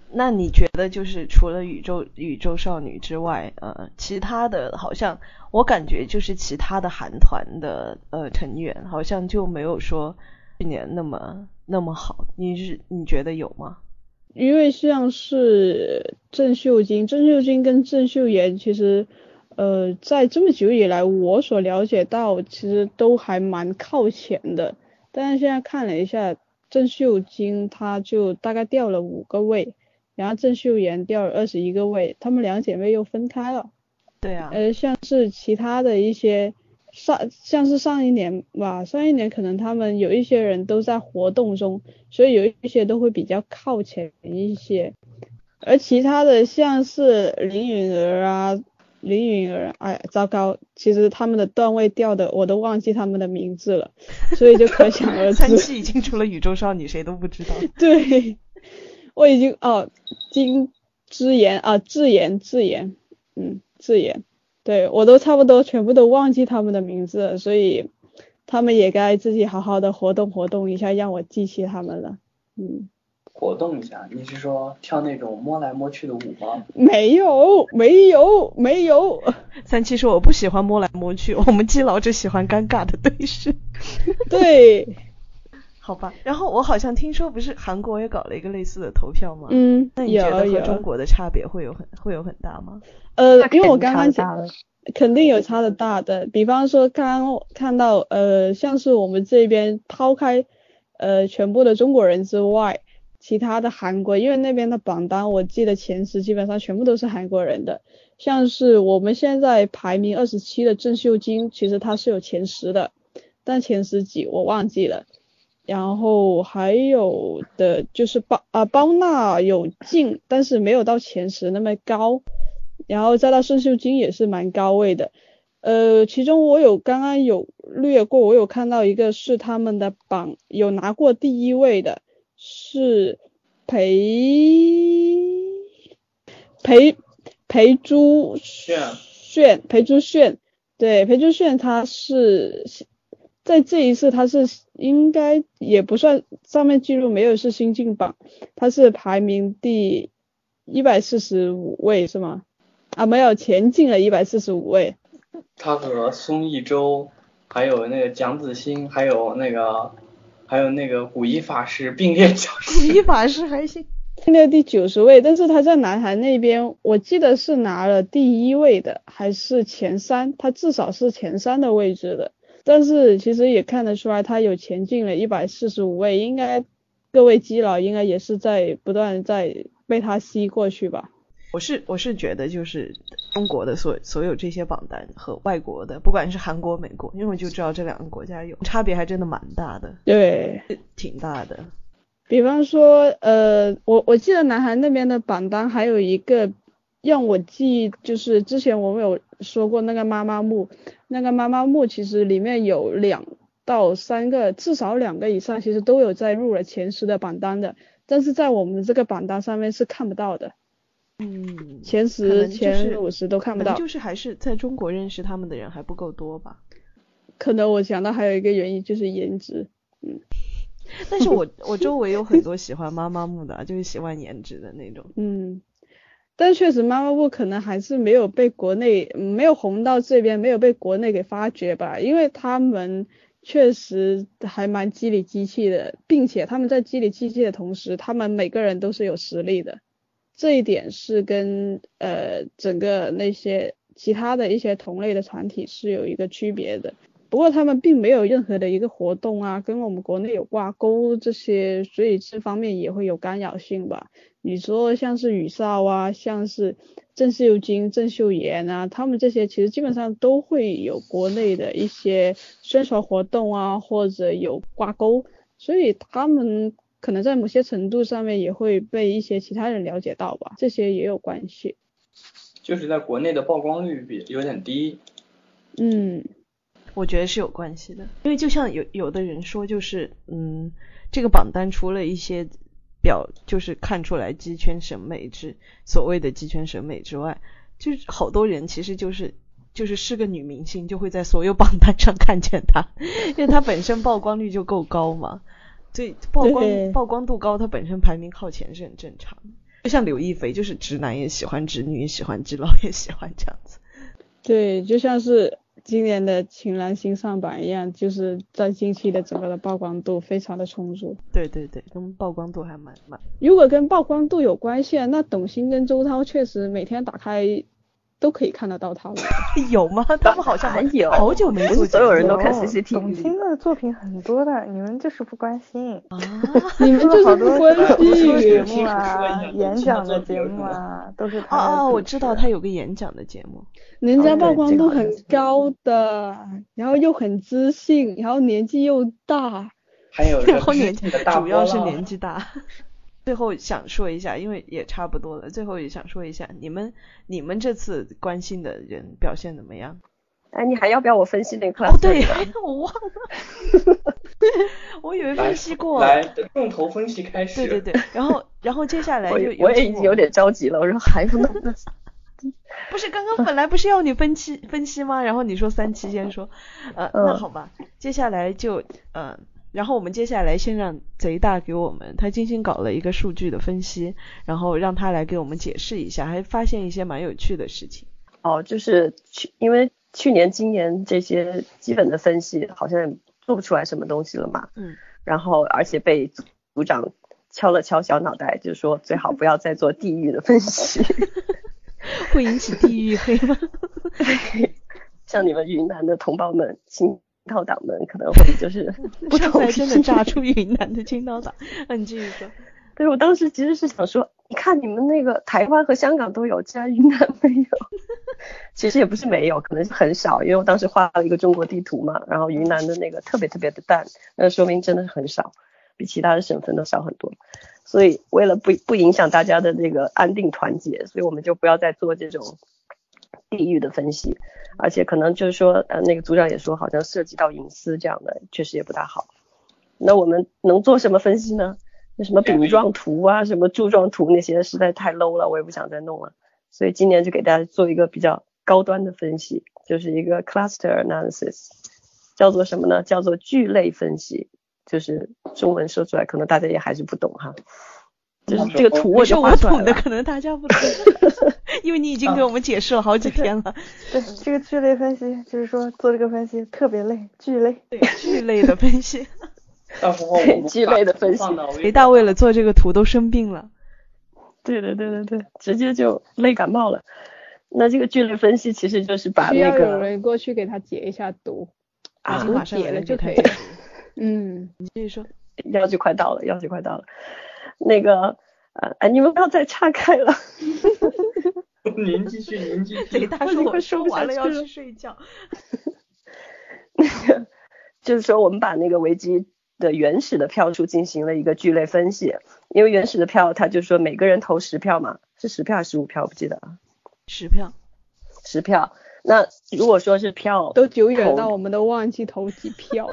那你觉得就是除了宇宙宇宙少女之外，呃，其他的好像我感觉就是其他的韩团的呃成员好像就没有说去年那么那么好，你是你觉得有吗？ 因为像是郑秀晶，郑秀晶跟郑秀妍其实呃在这么久以来我所了解到其实都还蛮靠前的，但是现在看了一下郑秀晶她就大概掉了五个位，然后郑秀妍掉了二十一个位，她们两姐妹又分开了。 对啊。 呃，像是其他的一些上，像是上一年吧，上一年可能他们有一些人都在活动中，所以有一些都会比较靠前一些。而其他的像是林允儿啊，林允儿，哎，糟糕，其实他们的段位掉的我都忘记他们的名字了，所以就可想而知。 三期已经除了宇宙少女谁都不知道。 对。我已经哦，金智妍啊，智妍智妍，嗯，智妍，对我都差不多全部都忘记他们的名字了，所以他们也该自己好好的活动活动一下，让我记起他们了。嗯， 活动一下，你是说跳那种摸来摸去的舞吗？ 没有，没有，没有。 三七说我不喜欢摸来摸去，我们基佬只喜欢尴尬的对视。 对。 好吧，然后我好像听说不是韩国也搞了一个类似的投票吗？ 嗯， 那你觉得和中国的差别会有很会有很大吗？ 呃，因为我刚刚讲肯定有差的大的，比方说刚刚看到呃，像是我们这边抛开呃全部的中国人之外，其他的韩国，因为那边的榜单我记得前十基本上全部都是韩国人的，像是我们现在排名二十七的郑秀晶，其实她是有前十的，但前十几我忘记了。然后还有的就是包啊包娜有进，但是没有到前十那么高，然后再到郑秀晶也是蛮高位的。呃，其中我有刚刚有略过，我有看到一个是他们的榜有拿过第一位的，是裴裴裴珠炫，裴珠炫，对，裴珠炫他是在这一次他是应该也不算上面记录没有是新晋榜，他是排名第一百四十五位是吗？啊，没有，前进了一百四十五位。 他和宋一舟还有那个蒋子欣还有那个还有那个古一法师并列教师。 古一法师还行， 并列第九十位，但是他在南韩那边我记得是拿了第一位的，还是前三，他至少是前三的位置的。但是其实也看得出来他有前进了一百四十五位，应该各位基佬应该也是在不断在被他吸过去吧。 我是我是觉得就是中国的所所有这些榜单和外国的，不管是韩国美国，因为我就知道这两个国家有差别还真的蛮大的。 对， 挺大的。 比方说呃我我记得南韩那边的榜单还有一个让我记，就是之前我们有说过那个妈妈木，那个妈妈木其实里面有两到三个，至少两个以上其实都有在入了前十的榜单的，但是在我们这个榜单上面是看不到的。 嗯， 前十、就是、前五十都看不到， 就是还是在中国认识他们的人还不够多吧。 可能我想到还有一个原因就是颜值。嗯， 但是我我周围有很多喜欢妈妈木的，就是喜欢颜值的那种。 嗯，但确实妈妈木可能还是没有被国内没有红到这边，没有被国内给发掘吧，因为他们确实还蛮机理机器的，并且他们在机理机器的同时，他们每个人都是有实力的。这一点是跟呃整个那些其他的一些同类的团体是有一个区别的，不过他们并没有任何的一个活动啊跟我们国内有挂钩这些，所以这方面也会有干扰性吧。你说像是宇少啊，像是郑秀晶、郑秀妍啊，他们这些其实基本上都会有国内的一些宣传活动啊或者有挂钩，所以他们可能在某些程度上面也会被一些其他人了解到吧，这些也有关系。 就是在国内的曝光率比有点低。 嗯， 我觉得是有关系的，因为就像有有的人说，就是嗯，这个榜单除了一些表就是看出来鸡圈审美之所谓的鸡圈审美之外，就是好多人其实就是就是是个女明星就会在所有榜单上看见她，因为她本身曝光率就够高嘛。所以曝光曝光度高，它本身排名靠前是很正常的。 就像刘亦菲，就是直男也喜欢，直女也喜欢，直老也喜欢这样子。 对，就像是今年的秦岚新上榜一样，就是在近期的整个的曝光度非常的充足。 对对对，跟曝光度还蛮蛮。 如果跟曝光度有关系，那董卿跟周涛确实每天打开都可以看得到他们。 有吗？他们好像还有好久没做， 所有人都看 C C T V。 董卿的作品很多的，你们就是不关心啊！ 你们就是不关心节目啊，演讲的节目啊，都是他。 啊，我知道他有个演讲的节目， 人家曝光度很高的，然后又很知性，然后年纪又大， 还有然后年纪主主要是年纪大。最后想说一下，因为也差不多了，最后也想说一下，你们你们这次关心的人表现怎么样？ 哎，你还要不要我分析那个 cluster？ 哦，对，我忘了，我以为分析过。 来，重头分析开始。 对对对，然后然后接下来就我也已经有点着急了，我说还不能。 不是刚刚本来不是要你分析分析吗？然后你说三期先说，呃， 嗯、 那好吧，接下来就呃。然后我们接下来先让贼大给我们，他精心搞了一个数据的分析，然后让他来给我们解释一下，还发现一些蛮有趣的事情。 哦，就是去，因为去年、今年这些基本的分析好像做不出来什么东西了嘛， 嗯， 然后而且被组组长敲了敲小脑袋，就是说最好不要再做地域的分析， 会引起地域黑吗？ 像你们云南的同胞们，新青岛党们可能会就是不同意， 真的炸出云南的青岛党。那你继续说。 对，我当时其实是想说，你看你们那个台湾和香港都有，竟然云南没有。其实也不是没有，可能是很少，因为我当时画了一个中国地图嘛，然后云南的那个特别特别的淡，那说明真的是很少，比其他的省份都少很多。所以为了不不影响大家的这个安定团结，所以我们就不要再做这种地域的分析，而且可能就是说呃那个组长也说好像涉及到隐私这样的，确实也不大好。那我们能做什么分析呢？那什么饼状图啊，什么柱状图那些实在太 low 了，我也不想再弄了。所以今年就给大家做一个比较高端的分析，就是一个 cluster analysis， 叫做什么呢？叫做聚类分析，就是中文说出来可能大家也还是不懂哈。就是这个图我就画出来了， 我懂的可能大家不懂，因为你已经给我们解释了好几天了。 对，这个聚类分析就是说做这个分析特别累，聚类， 对，聚类的分析。 到时候我们聚类的分析， 雷大为了做这个图都生病了。 对对对对对，直接就累感冒了。那这个聚类分析其实就是把那个需要有人过去给他解一下毒啊， 马上解了就可以了。嗯， 你继续说。 药就快到了，药就快到了。那个呃，哎，你们不要再岔开了。 您继续，您继续。 雷大说我说完了要去睡觉。 那个就是说，我们把那个维基的原始的票数进行了一个聚类分析，因为原始的票它就是说每个人投十票嘛，是十票还是十五票？我不记得了。 十票。 十票。那如果说是票都久远到我们都忘记投几票了。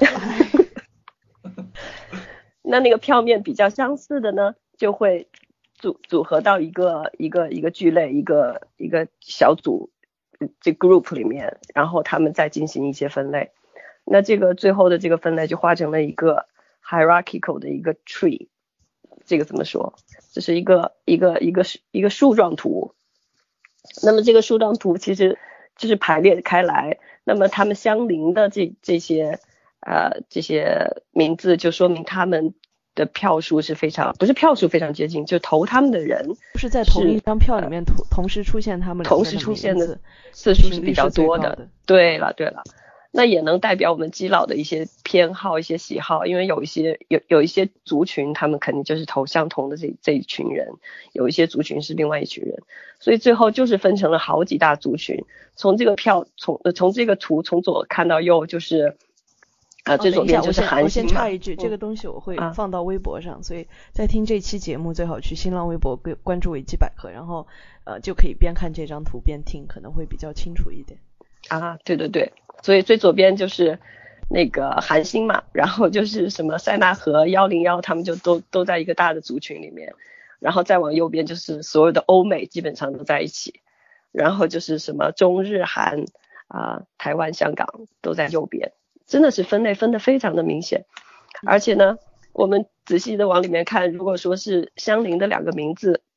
那那个票面比较相似的呢，就会组组合到一个一个一个聚类，一个一个小组，这 group 里面，然后他们再进行一些分类。那这个最后的这个分类就画成了一个 hierarchical 的一个 tree， 这个怎么说？这是一个一个一个一个树状图。那么这个树状图其实就是排列开来，那么他们相邻的这这些呃这些名字就说明他们的票数是非常，不是票数非常接近，就投他们的人不是在同一张票里面同同时出现他们同时出现的次数是比较多的。对了对了。那也能代表我们基佬的一些偏好、一些喜好，因为有一些有有一些族群，他们肯定就是投相同的这这一群人，有一些族群是另外一群人，所以最后就是分成了好几大族群。从这个票，从呃从这个图从左看到右，就是啊、呃、最左边就是韩星嘛。 我先插一句，这个东西我会放到微博上，嗯、所以在听这期节目最好去新浪微博关注维基百科，然后呃就可以边看这张图边听，可能会比较清楚一点。 啊，对对对。所以最左边就是那个韩星嘛，然后就是什么塞纳河一零一，他们就都都在一个大的族群里面，然后再往右边就是所有的欧美基本上都在一起，然后就是什么中日韩啊、呃、台湾香港都在右边，真的是分类分得非常的明显。而且呢我们仔细的往里面看，如果说是相邻的两个名字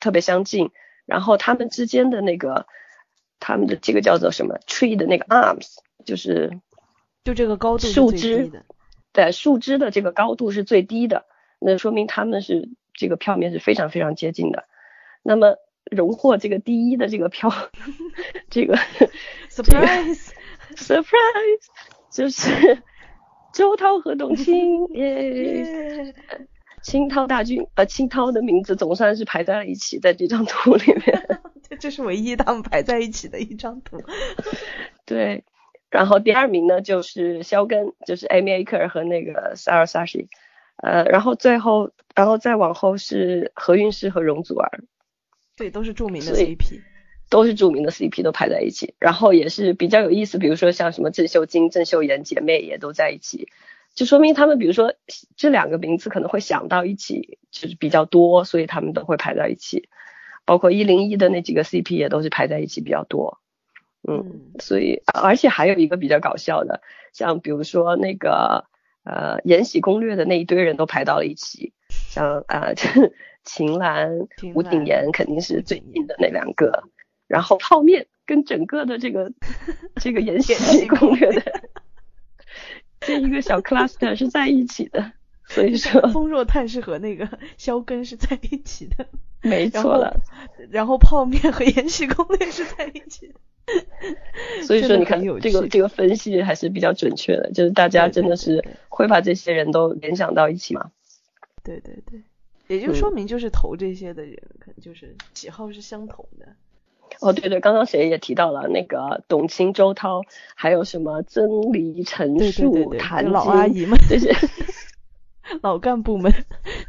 特别相近，然后他们之间的那个他们的这个叫做什么 tree 的那个 arms 就是就这个高度树是最低的， 枝，对，树枝的这个高度是最低的，那说明他们是这个票面是非常非常接近的。那么荣获这个第一的这个票这个 surprise surprise 就是周涛和董卿耶，清涛大军呃清涛的名字总算是排在了一起，在这张图里面这是唯一他们排在一起的一张图对，然后第二名呢就是肖根，就是 Amy Acker 和那个 Sarah Sashi， 呃然后最后然后再往后是何韵诗和容祖儿， 对，都是著名的 C P， 都是著名的 C P 都排在一起，然后也是比较有意思，比如说像什么郑秀晶郑秀妍姐妹也都在一起，就说明他们比如说这两个名字可能会想到一起就是比较多，所以他们都会排在一起，包括一零一的那几个 C P 也都是排在一起比较多。嗯，所以而且还有一个比较搞笑的，像比如说那个呃延禧攻略的那一堆人都排到了一起，像呃秦岚吴谨言肯定是最近的那两个，然后泡面跟整个的这个这个延禧攻略的这一个小 cluster 是在一起的，所以说风若炭是和那个肖根是在一起的， 没错了， 然后, 然后泡面和延禧攻略是在一起的所以说你看这个这个分析还是比较准确的，就是大家真的是会把这些人都联想到一起嘛。 对对对，也就说明就是投这些的人、嗯、可能就是喜好是相同的。 哦对对，刚刚谁也提到了那个董卿周涛还有什么曾黎陈数谭晶， 老阿姨们这些老干部们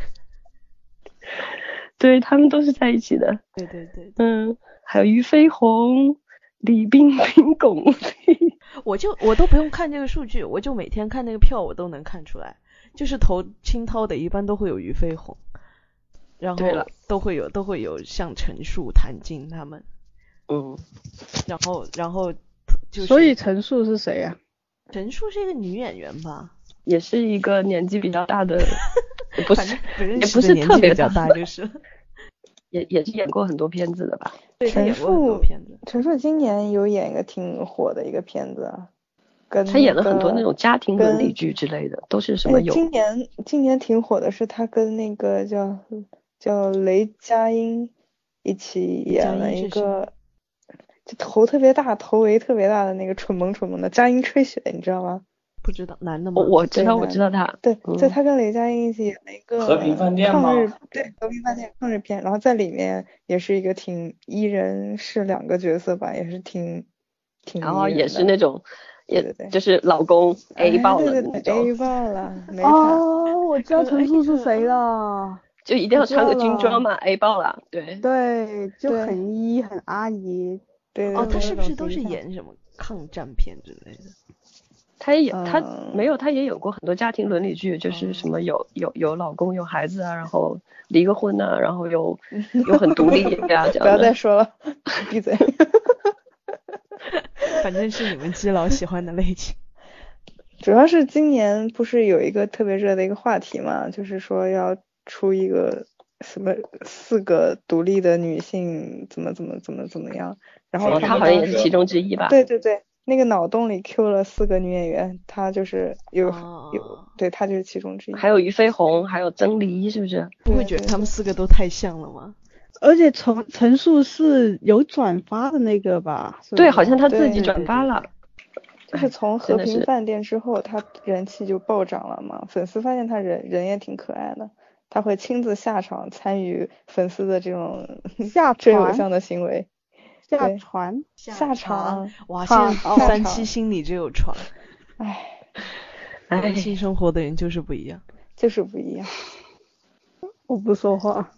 对，他们都是在一起的。 对对 对, 对嗯，还有俞飞鸿李冰冰巩俐我就我都不用看这个数据，我就每天看那个票我都能看出来，就是投清涛的一般都会有俞飞鸿，然后都会有都会有像陈数谭晶他们。 嗯， 然后然后就是， 所以陈数是谁啊？ 陈数是一个女演员吧， 也是一个年纪比较大的不是也不是特别大大就是也也是演过很多片子的吧。 对，他演过很多片子。 陈数今年有演一个挺火的一个片子，跟、那个、 他演了很多那种家庭伦理剧之类的，都是什么有、 哎、今年今年挺火的是他跟那个叫叫雷佳音一起演了一个就头特别大头围特别大的那个蠢萌蠢萌的佳音吹雪，你知道吗？ 不知道，男的吗？ 我知道我知道他， 对， 嗯、 在他跟雷佳音一起演了一个和平饭店吗？ 抗日，对，和平饭店抗日片，然后在里面也是一个挺一人是两个角色吧，也是挺挺然后也是那种也对对对， 就是老公 A 爆了那种、 哎、A 爆了没哦，我知道陈数是谁了， 就一定要穿个军装嘛 A 爆了，对对，就很一很阿姨。 对, 对, 对哦，他是不是都是演什么抗战片之类的？ 他也他没有，他也有过很多家庭伦理剧，就是什么有有有老公有孩子啊，然后离个婚啊，然后又又很独立啊，这样的。 不要再说了，闭嘴。 反正是你们基佬喜欢的类型。 主要是今年不是有一个特别热的一个话题嘛，就是说要出一个什么四个独立的女性怎么怎么怎么怎么样，然后他好像也是其中之一吧。 对对对，那个脑洞里 Q 了四个女演员，她就是有、 哦、 有，对，她就是其中之一。 还有俞飞鸿，还有曾黎，是不是？ 不会觉得他们四个都太像了吗？ 而且陈陈数是有转发的那个吧？ 对，好像他自己转发了。 就是从和平饭店之后，他人气就暴涨了嘛。粉丝发现他人人也挺可爱的，他会亲自下场参与粉丝的这种下追偶像的行为。 下船下场， 哇！现在三期心里只有床。 唉， 唉，性生活的人就是不一样， 就是不一样。 我不说话。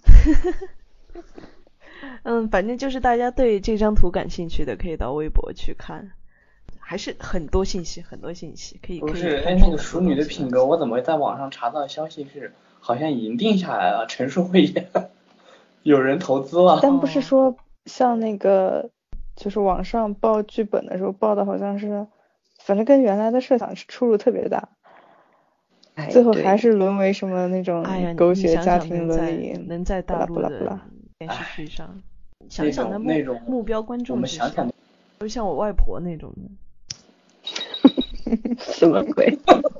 嗯，反正就是大家对这张图感兴趣的，可以到微博去看，还是很多信息，很多信息可以。 不是，哎，那个熟女的品格，我怎么在网上查到的消息是，好像已经定下来了，陈数会演，有人投资了。 但不是说像那个，就是网上报剧本的时候报的好像是，反正跟原来的设想出入特别大。最后还是沦为什么那种狗血家庭伦理， 能在大陆的电视剧上。想想的目那种目标观众， 我们想想， 就像我外婆那种的。 什么鬼？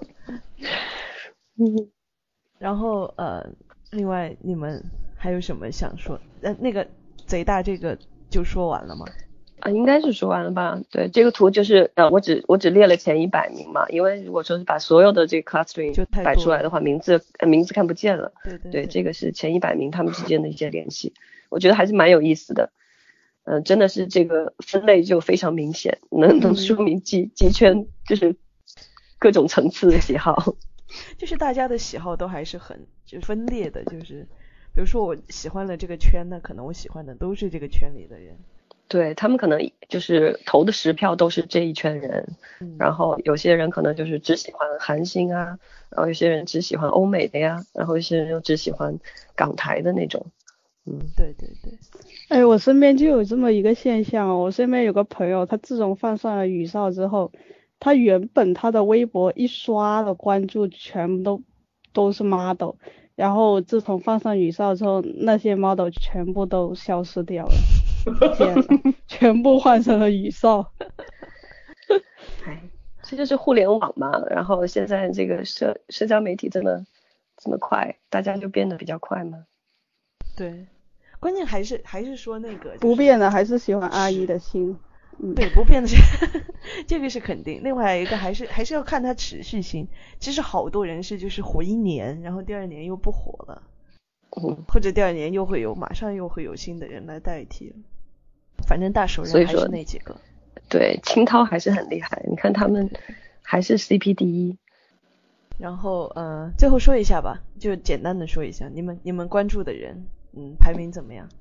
嗯，然后呃，另外你们还有什么想说？呃，那个贼大这个就说完了吗？ 啊，应该是说完了吧？对，这个图就是呃，我只我只列了前一百名嘛，因为如果说是把所有的这个 clustering 摆出来的话，名字呃名字看不见了。 对对对, 对，这个是前一百名他们之间的一些联系，我觉得还是蛮有意思的。嗯、呃，真的是这个分类就非常明显，能能说明几几圈就是各种层次的喜好。 就是大家的喜好都还是很就分裂的，就是比如说我喜欢了这个圈，那可能我喜欢的都是这个圈里的人。 对，他们可能就是投的十票都是这一圈人、嗯、然后有些人可能就是只喜欢韩星啊，然后有些人只喜欢欧美的呀，然后有些人又只喜欢港台的那种。嗯， 对对对。 哎，我身边就有这么一个现象哦，我身边有个朋友，他自从放上了语少之后，他原本他的微博一刷的关注全部都都是 model， 然后自从放上语少之后，那些 model 全部都消失掉了。天全部换成了语少。 哎，这就是互联网嘛，然后现在这个社社交媒体这么这么快，大家就变得比较快嘛。 对，关键还是还是说那个、就是、 不变的还是喜欢阿姨的心。 嗯、对，不变的是这个是肯定。另外一个还是还是要看它持续性。其实好多人是就是火一年，然后第二年又不火了。 嗯， 或者第二年又会有马上又会有新的人来代替了，反正大手人还是那几个。 对，青涛还是很厉害，你看他们还是 C P 第一。 然后呃，最后说一下吧，就简单的说一下，你们你们关注的人，嗯，排名怎么样？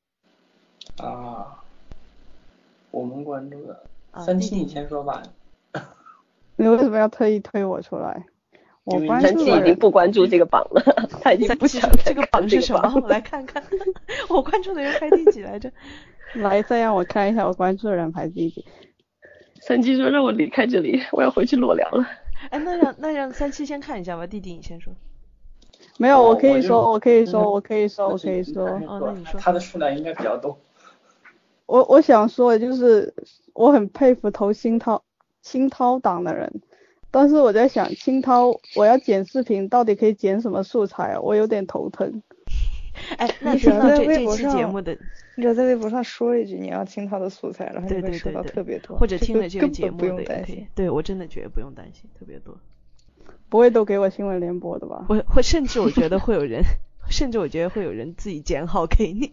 啊，我们关注的，啊、三七你先说吧。 你为什么要特意推我出来？我关注三七已经不关注这个榜了，他已经不想这个榜是什么？我来看看，我关注的人排第几来着？ 来，再让我看一下我关注的人排第几。 三七说让我离开这里，我要回去裸聊了。 哎，那让那让三七先看一下吧，弟弟你先说。 没有，我可以说，我可以说，我可以说，我可以说。 哦，那你说。 他的数量应该比较多。 我我想说的就是，我很佩服投青涛青涛党的人。但是我在想，青涛我要剪视频到底可以剪什么素材啊？我有点头疼。 哎，那听到这这期节目的， 你只要在微博上说一句你要青涛的素材，然后你会收到特别多。 或者听了这个节目的也可以。 对，我真的觉得不用担心，特别多。 不会都给我新闻联播的吧？ 我会，甚至我觉得会有人，甚至我觉得会有人自己剪好给你。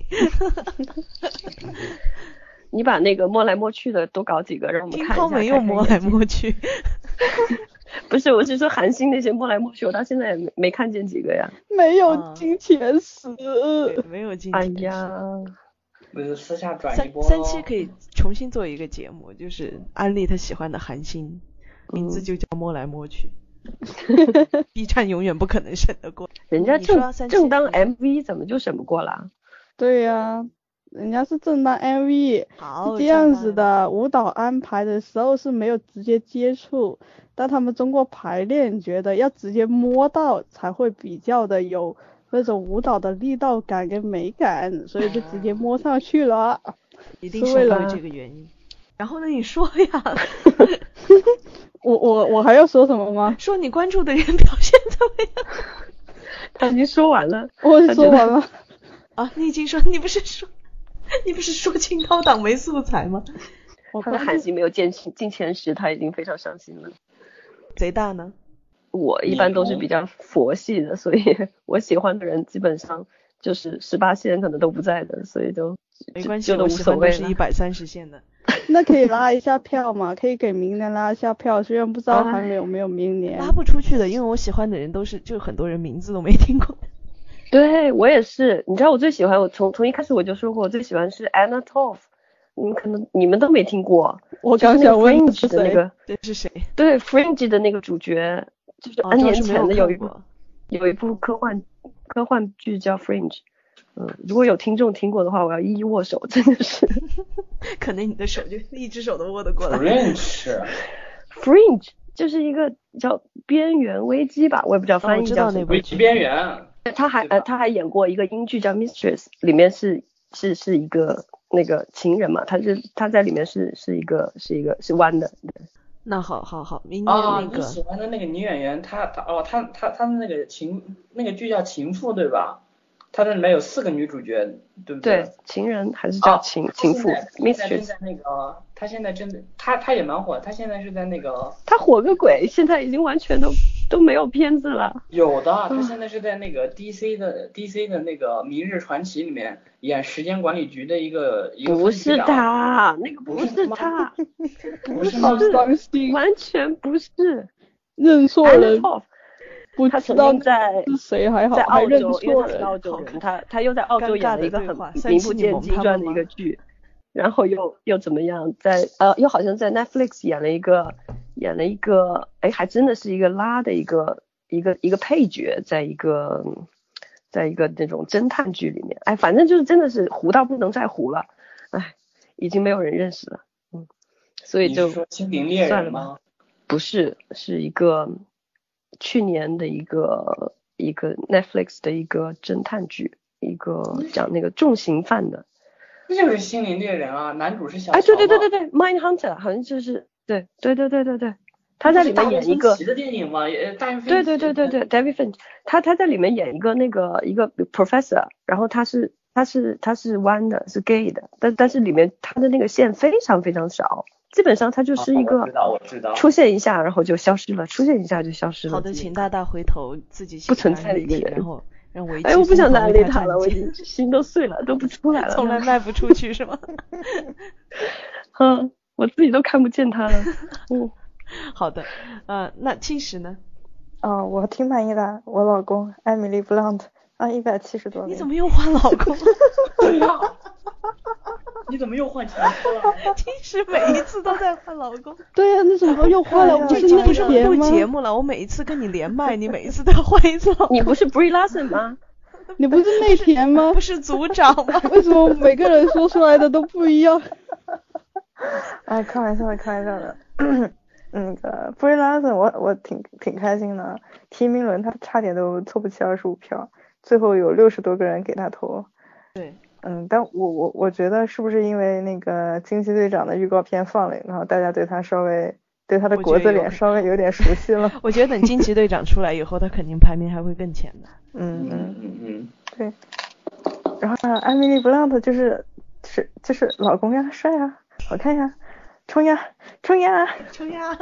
你把那个摸来摸去的多搞几个，让我们看一下。 青涛没有摸来摸去。 不是，我是说韩星那些摸来摸去，我到现在也没没看见几个呀。 没有金钱史、 嗯，没有金钱史。哎呀， 呃，私下转一波。 三期可以重新做一个节目，就是安利他喜欢的韩星，名字就叫摸来摸去。嗯、B 站永远不可能审得过。 人家正正当 M V 怎么就审不过啦？ 对呀、啊。人家是正当 M V， 是这样子的，舞蹈安排的时候是没有直接接触，但他们通过排练觉得要直接摸到才会比较的有那种舞蹈的力道感跟美感，所以就直接摸上去了。 一定是为了这个原因。然后呢，你说呀？ 我我我还要说什么吗？ 说你关注的人表现怎么样？ 他已经说完了。 我说完了。 啊，你已经说，你不是说？你不是说青涛党没素材吗？ 他的韩星没有进进前十，他已经非常伤心了。 贼大呢？ 我一般都是比较佛系的，所以我喜欢的人基本上就是十八线可能都不在的，所以就没关系， 就都无所谓了。 我喜欢都是一百三十线的。 那可以拉一下票嘛？可以给明年拉一下票，虽然不知道还有没有明年。 拉不出去的，因为我喜欢的人都是，就很多人名字都没听过。 对，我也是，你知道我最喜欢，我从从一开始我就说过，我最喜欢是 Anna Torv， 你们可能你们都没听过， 我刚想问 Fringe 的那个， 这是谁？ 对 Fringe 的那个主角，就是 N 年前的有一部、哦、有一部科幻科幻剧叫 Fringe， 嗯，如果有听众听过的话，我要一一握手，真的是， 可能你的手就一只手都握得过来。 Fringe Fringe 就是一个叫边缘危机吧，我也不知道翻译叫什么。 危机边缘。 他还呃他还演过一个英剧叫 Mistress， 里面是是是一个那个情人嘛，他是他在里面是是一个是一个是弯的。 那好好好，明天那个、 啊、你喜欢的那个女演员，她她哦，她她她的那个情那个剧叫《情妇》对吧？她这里面有四个女主角，对不对？ 对，情人还是叫情、哦、情妇 ，Mistress。在那个，她现在真的，她她也蛮火，她现在是在那个。 她火个鬼，现在已经完全都都没有片子了。 有的，她现在是在那个 D C 的、嗯、D C 的那个《明日传奇》里面演时间管理局的一个一个。 不是她，那个不是她，不是她，完全不是， 认错人。不他曾经在是谁还好， 在澳洲， 因为他是澳洲人，他他又在澳洲演了一个很名不见经传的一个剧，然后又又怎么样，在呃又好像在 Netflix 演了一个演了一个，哎，还真的是一个拉的一个一个一个配角，在一个在一个那种侦探剧里面，哎，反正就是真的是糊到不能再糊了，哎，已经没有人认识了，嗯，所以就你是说蜻蜓猎人吗？ 不是，是一个。去年的一个一个 Netflix 的一个侦探剧，一个讲那个重刑犯的， 这就是心灵猎人啊，男主是小乔。 哎，对对对对对 ，Mindhunter 好像就是对对对对对对，他在里面演一个的电影嘛，大对对对对对 ，David Finch， 他他在里面演一个那个一个 professor， 然后他是他是他是弯的，是 gay 的，但但是里面他的那个线非常非常少。基本上他就是一个出现一下然后就消失了，出现一下就消失了。 好的，请大大回头自己不存在的一个人， 然后让维基。 哎，我不想再安利他了，我已经心都碎了，都不出来了。 从来卖不出去是吗？ 嗯，我自己都看不见他了。嗯， 好的，呃，那青石呢？ 哦，我挺满意的，我老公艾米丽布朗特啊，一百七十多。 你怎么又换老公？ 对呀。你怎么又换前夫了？ 其实每一次都在换老公。 对呀、啊，那怎么又换了？ 不是你不是录节目了，我每一次跟你连麦，你每一次都要换一次老公。 你不是 Brie Larson 吗？ 你不是内田吗？ 不是组长吗？ 为什么每个人说出来的都不一样？ 哎，开玩笑的，开玩笑的。那个 Brie Larson 我我挺挺开心的，提名轮他差点都凑不齐二十五票，最后有六十多个人给他投。 对。 嗯，但我我我觉得是不是因为那个惊奇队长的预告片放了，然后大家对他稍微对他的国字脸稍微有点熟悉了。 我觉得等惊奇队长出来以后，他肯定排名还会更前的。 嗯嗯嗯嗯， 对。然后呢，艾米丽布朗特就是是就是老公呀，帅呀，好看呀，冲呀冲呀冲呀。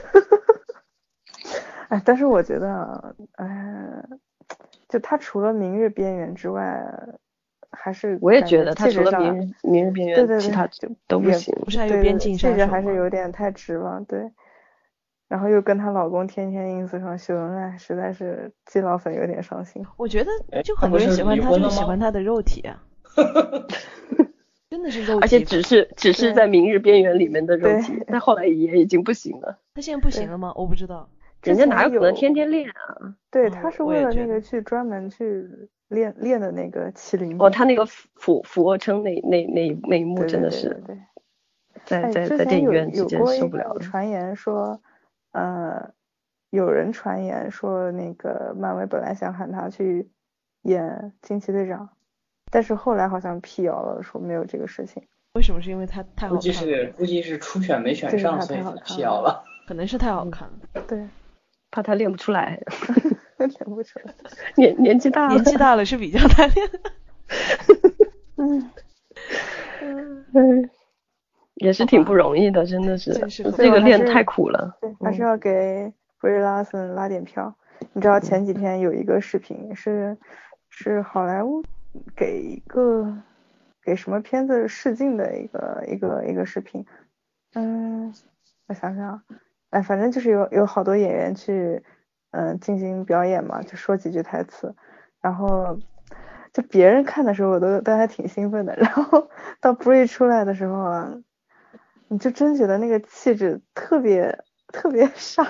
哎，但是我觉得，哎，就他除了明日边缘之外。还是我也觉得他除了明日明日边缘， 对对对， 其他都不行。 不是还有边境杀手吗？ 这个还是有点太直了，对。然后又跟她老公天天 ins 上秀恩爱，实在是基佬粉有点伤心。 我觉得就很多人喜欢他，就是喜欢他的肉体啊。真的是肉体， 而且只是只是在明日边缘里面的肉体，但后来也已经不行了。 他现在不行了吗？我不知道。 人家哪有可能天天练啊？ 对，他是为了那个去专门去练练的那个麒麟。 哦，他那个俯俯卧撑那那那那一幕真的是， 对， 在在在电影院之间受不了了。 有传言说，呃，有人传言说那个漫威本来想喊他去演惊奇队长，但是后来好像辟谣了，说没有这个事情。 为什么？是因为他太好看了。 估计是估计是初选没选上，所以辟谣了。 可能是太好看了。 对。 怕他练不出来， 练不出来， 年年纪大了， 年纪大了是比较难练的。 嗯嗯，也是挺不容易的，真的是，这个练太苦了。 对，还是要给布瑞拉森拉点票。你知道前几天有一个视频是是好莱坞给一个给什么片子试镜的一个一个一个视频，嗯，我想想。哎，反正就是有有好多演员去，嗯、呃，进行表演嘛，就说几句台词，然后就别人看的时候，我都都还挺兴奋的，然后到 Brie 出来的时候啊，你就真觉得那个气质特别特别傻。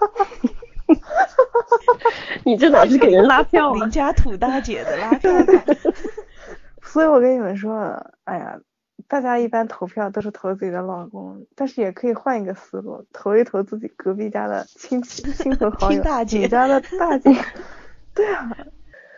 你这哪是给人拉票、啊？ 邻家土大姐的拉票感。所以我跟你们说，哎呀。大家一般投票都是投自己的老公，但是也可以换一个思路，投一投自己隔壁家的亲戚、亲朋好友， 大姐你家的大姐。对啊，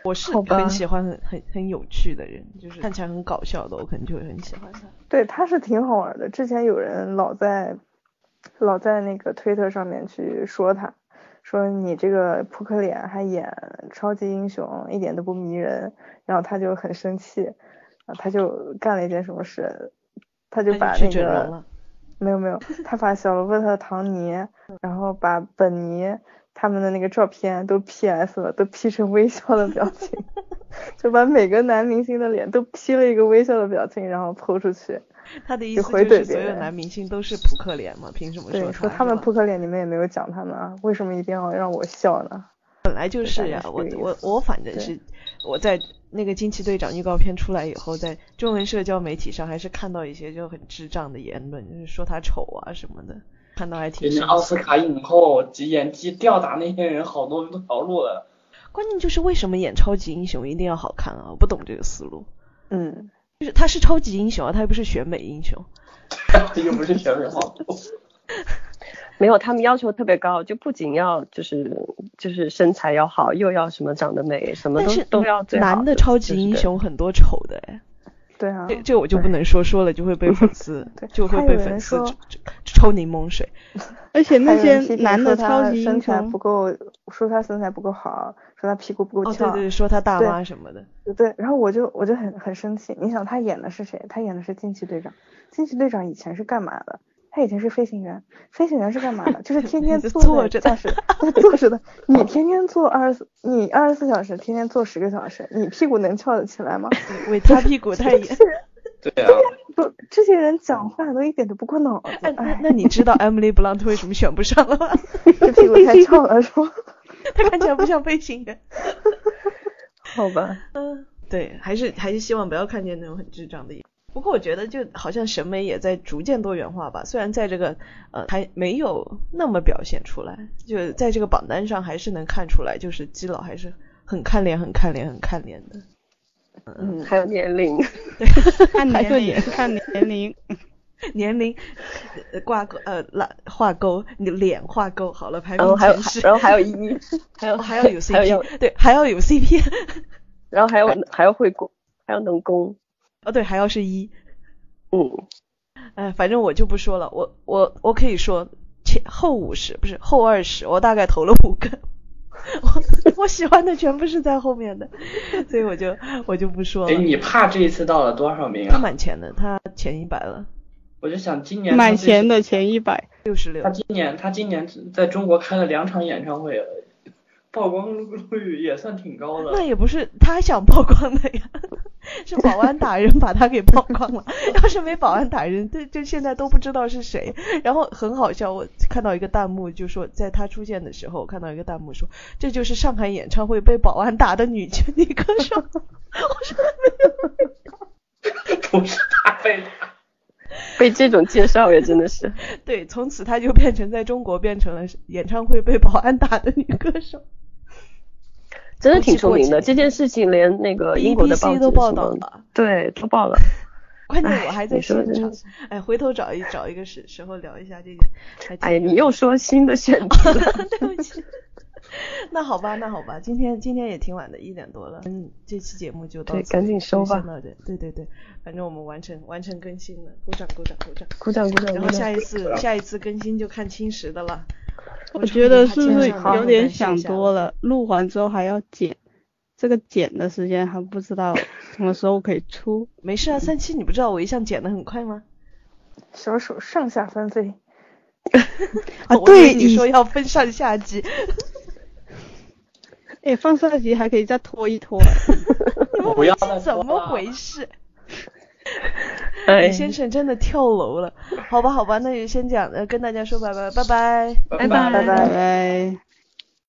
我是很喜欢很很很有趣的人，就是看起来很搞笑的，我可能就会很喜欢他。 对，他是挺好玩的。之前有人老在老在那个推特上面去说他，说你这个扑克脸还演超级英雄，一点都不迷人。然后他就很生气，啊，他就干了一件什么事，他就把那个没有没有，他把小罗伯特·唐尼，然后把本尼他们的那个照片都 P S 了，都 P 成微笑的表情，就把每个男明星的脸都 P 了一个微笑的表情，然后 po 出去。 他的意思就是所有男明星都是扑克脸嘛，凭什么说他？ 对，说他们扑克脸，你们也没有讲他们啊，为什么一定要让我笑呢？ 本来就是呀、啊，我我我反正是我在那个惊奇队长预告片出来以后，在中文社交媒体上还是看到一些就很智障的言论，就是说他丑啊什么的，看到还挺生气。 人家奥斯卡影后演技吊打那些人，好多人都跑路了。 关键就是为什么演超级英雄一定要好看啊？我不懂这个思路。 嗯， 就是他是超级英雄啊，他又不是选美英雄。 又不是选美好。 没有，他们要求特别高，就不仅要就是就是身材要好，又要什么长得美，什么都都要最好的。 男的超级英雄很多丑的哎。 对啊。 这这我就不能说，说了就会被粉丝就会被粉丝抽柠檬水。 而且那些男的超级英雄身材不够，说他身材不够好，说他屁股不够翘。 哦对对，说他大妈什么的。 对, 对，然后我就我就很很生气。你想他演的是谁？他演的是惊奇队长。惊奇队长以前是干嘛的？他以前是飞行员，飞行员是干嘛的？就是天天坐在驾驶，坐着的。你天天坐二十，你二十四小时，天天坐十个小时，你屁股能翘得起来吗？ 为他屁股太严。 对啊。 不，这些人讲话都一点都不过脑子。 哎，那那你知道 Emily Blunt 为什么选不上了吗？ 这屁股太翘了，是吗？ 他看起来不像飞行员。 好吧。 嗯，对，还是还是希望不要看见那种很智障的演。不过我觉得就好像审美也在逐渐多元化吧，虽然在这个呃还没有那么表现出来，就在这个榜单上还是能看出来，就是基佬还是很看脸很看脸很看脸的。 嗯，还有年龄。 对， 看年龄看年龄年龄挂钩呃画钩，你脸画钩好了，排名前十。 然后还有一还有还要有 C P， 对，还要有 C P。 然后还有还要会攻，还要能攻。 哦对，还要是一。 嗯， 哎，反正我就不说了，我我我可以说前后五十不是后二十，我大概投了五个，我我喜欢的全部是在后面的，所以我就我就不说了。 哎，你怕这一次到了多少名啊？ 他满前的，他前一百了。 我就想今年满前的前一百六十六。 他今年他今年在中国开了两场演唱会，曝光率也算挺高的。 那也不是他想曝光的呀。是保安打人把他给曝光了，要是没保安打人，对，就现在都不知道是谁。然后很好笑，我看到一个弹幕就说，在他出现的时候，我看到一个弹幕说，这就是上海演唱会被保安打的女女歌手。我说不是他被打， 被这种介绍也真的是。 对，从此他就变成在中国变成了演唱会被保安打的女歌手。 真的挺出名的，这件事情连那个英国的报纸都报道了， 对，都报了。 关键我还在现场，哎，回头找一找一个时时候聊一下这个。 哎，你又说新的选题了， 对不起。那好吧，那好吧，今天今天也挺晚的，一点多了，嗯，这期节目就到对，赶紧收吧。 对对对，反正我们完成完成更新了，鼓掌鼓掌鼓掌， 鼓掌鼓掌。 然后下一次下一次更新就看青石的了。 我觉得是不是有点想多了？录完之后还要剪，这个剪的时间还不知道什么时候可以出。 没事啊，三七你不知道我一向剪得很快吗？ 小手上下翻飞。 啊，对，你说要分上下集。 哎，放上集还可以再拖一拖。 我不要再拖了。 怎么回事？李先生真的跳楼了。好吧好吧，那就先讲，呃，跟大家说拜拜拜拜拜拜拜拜拜。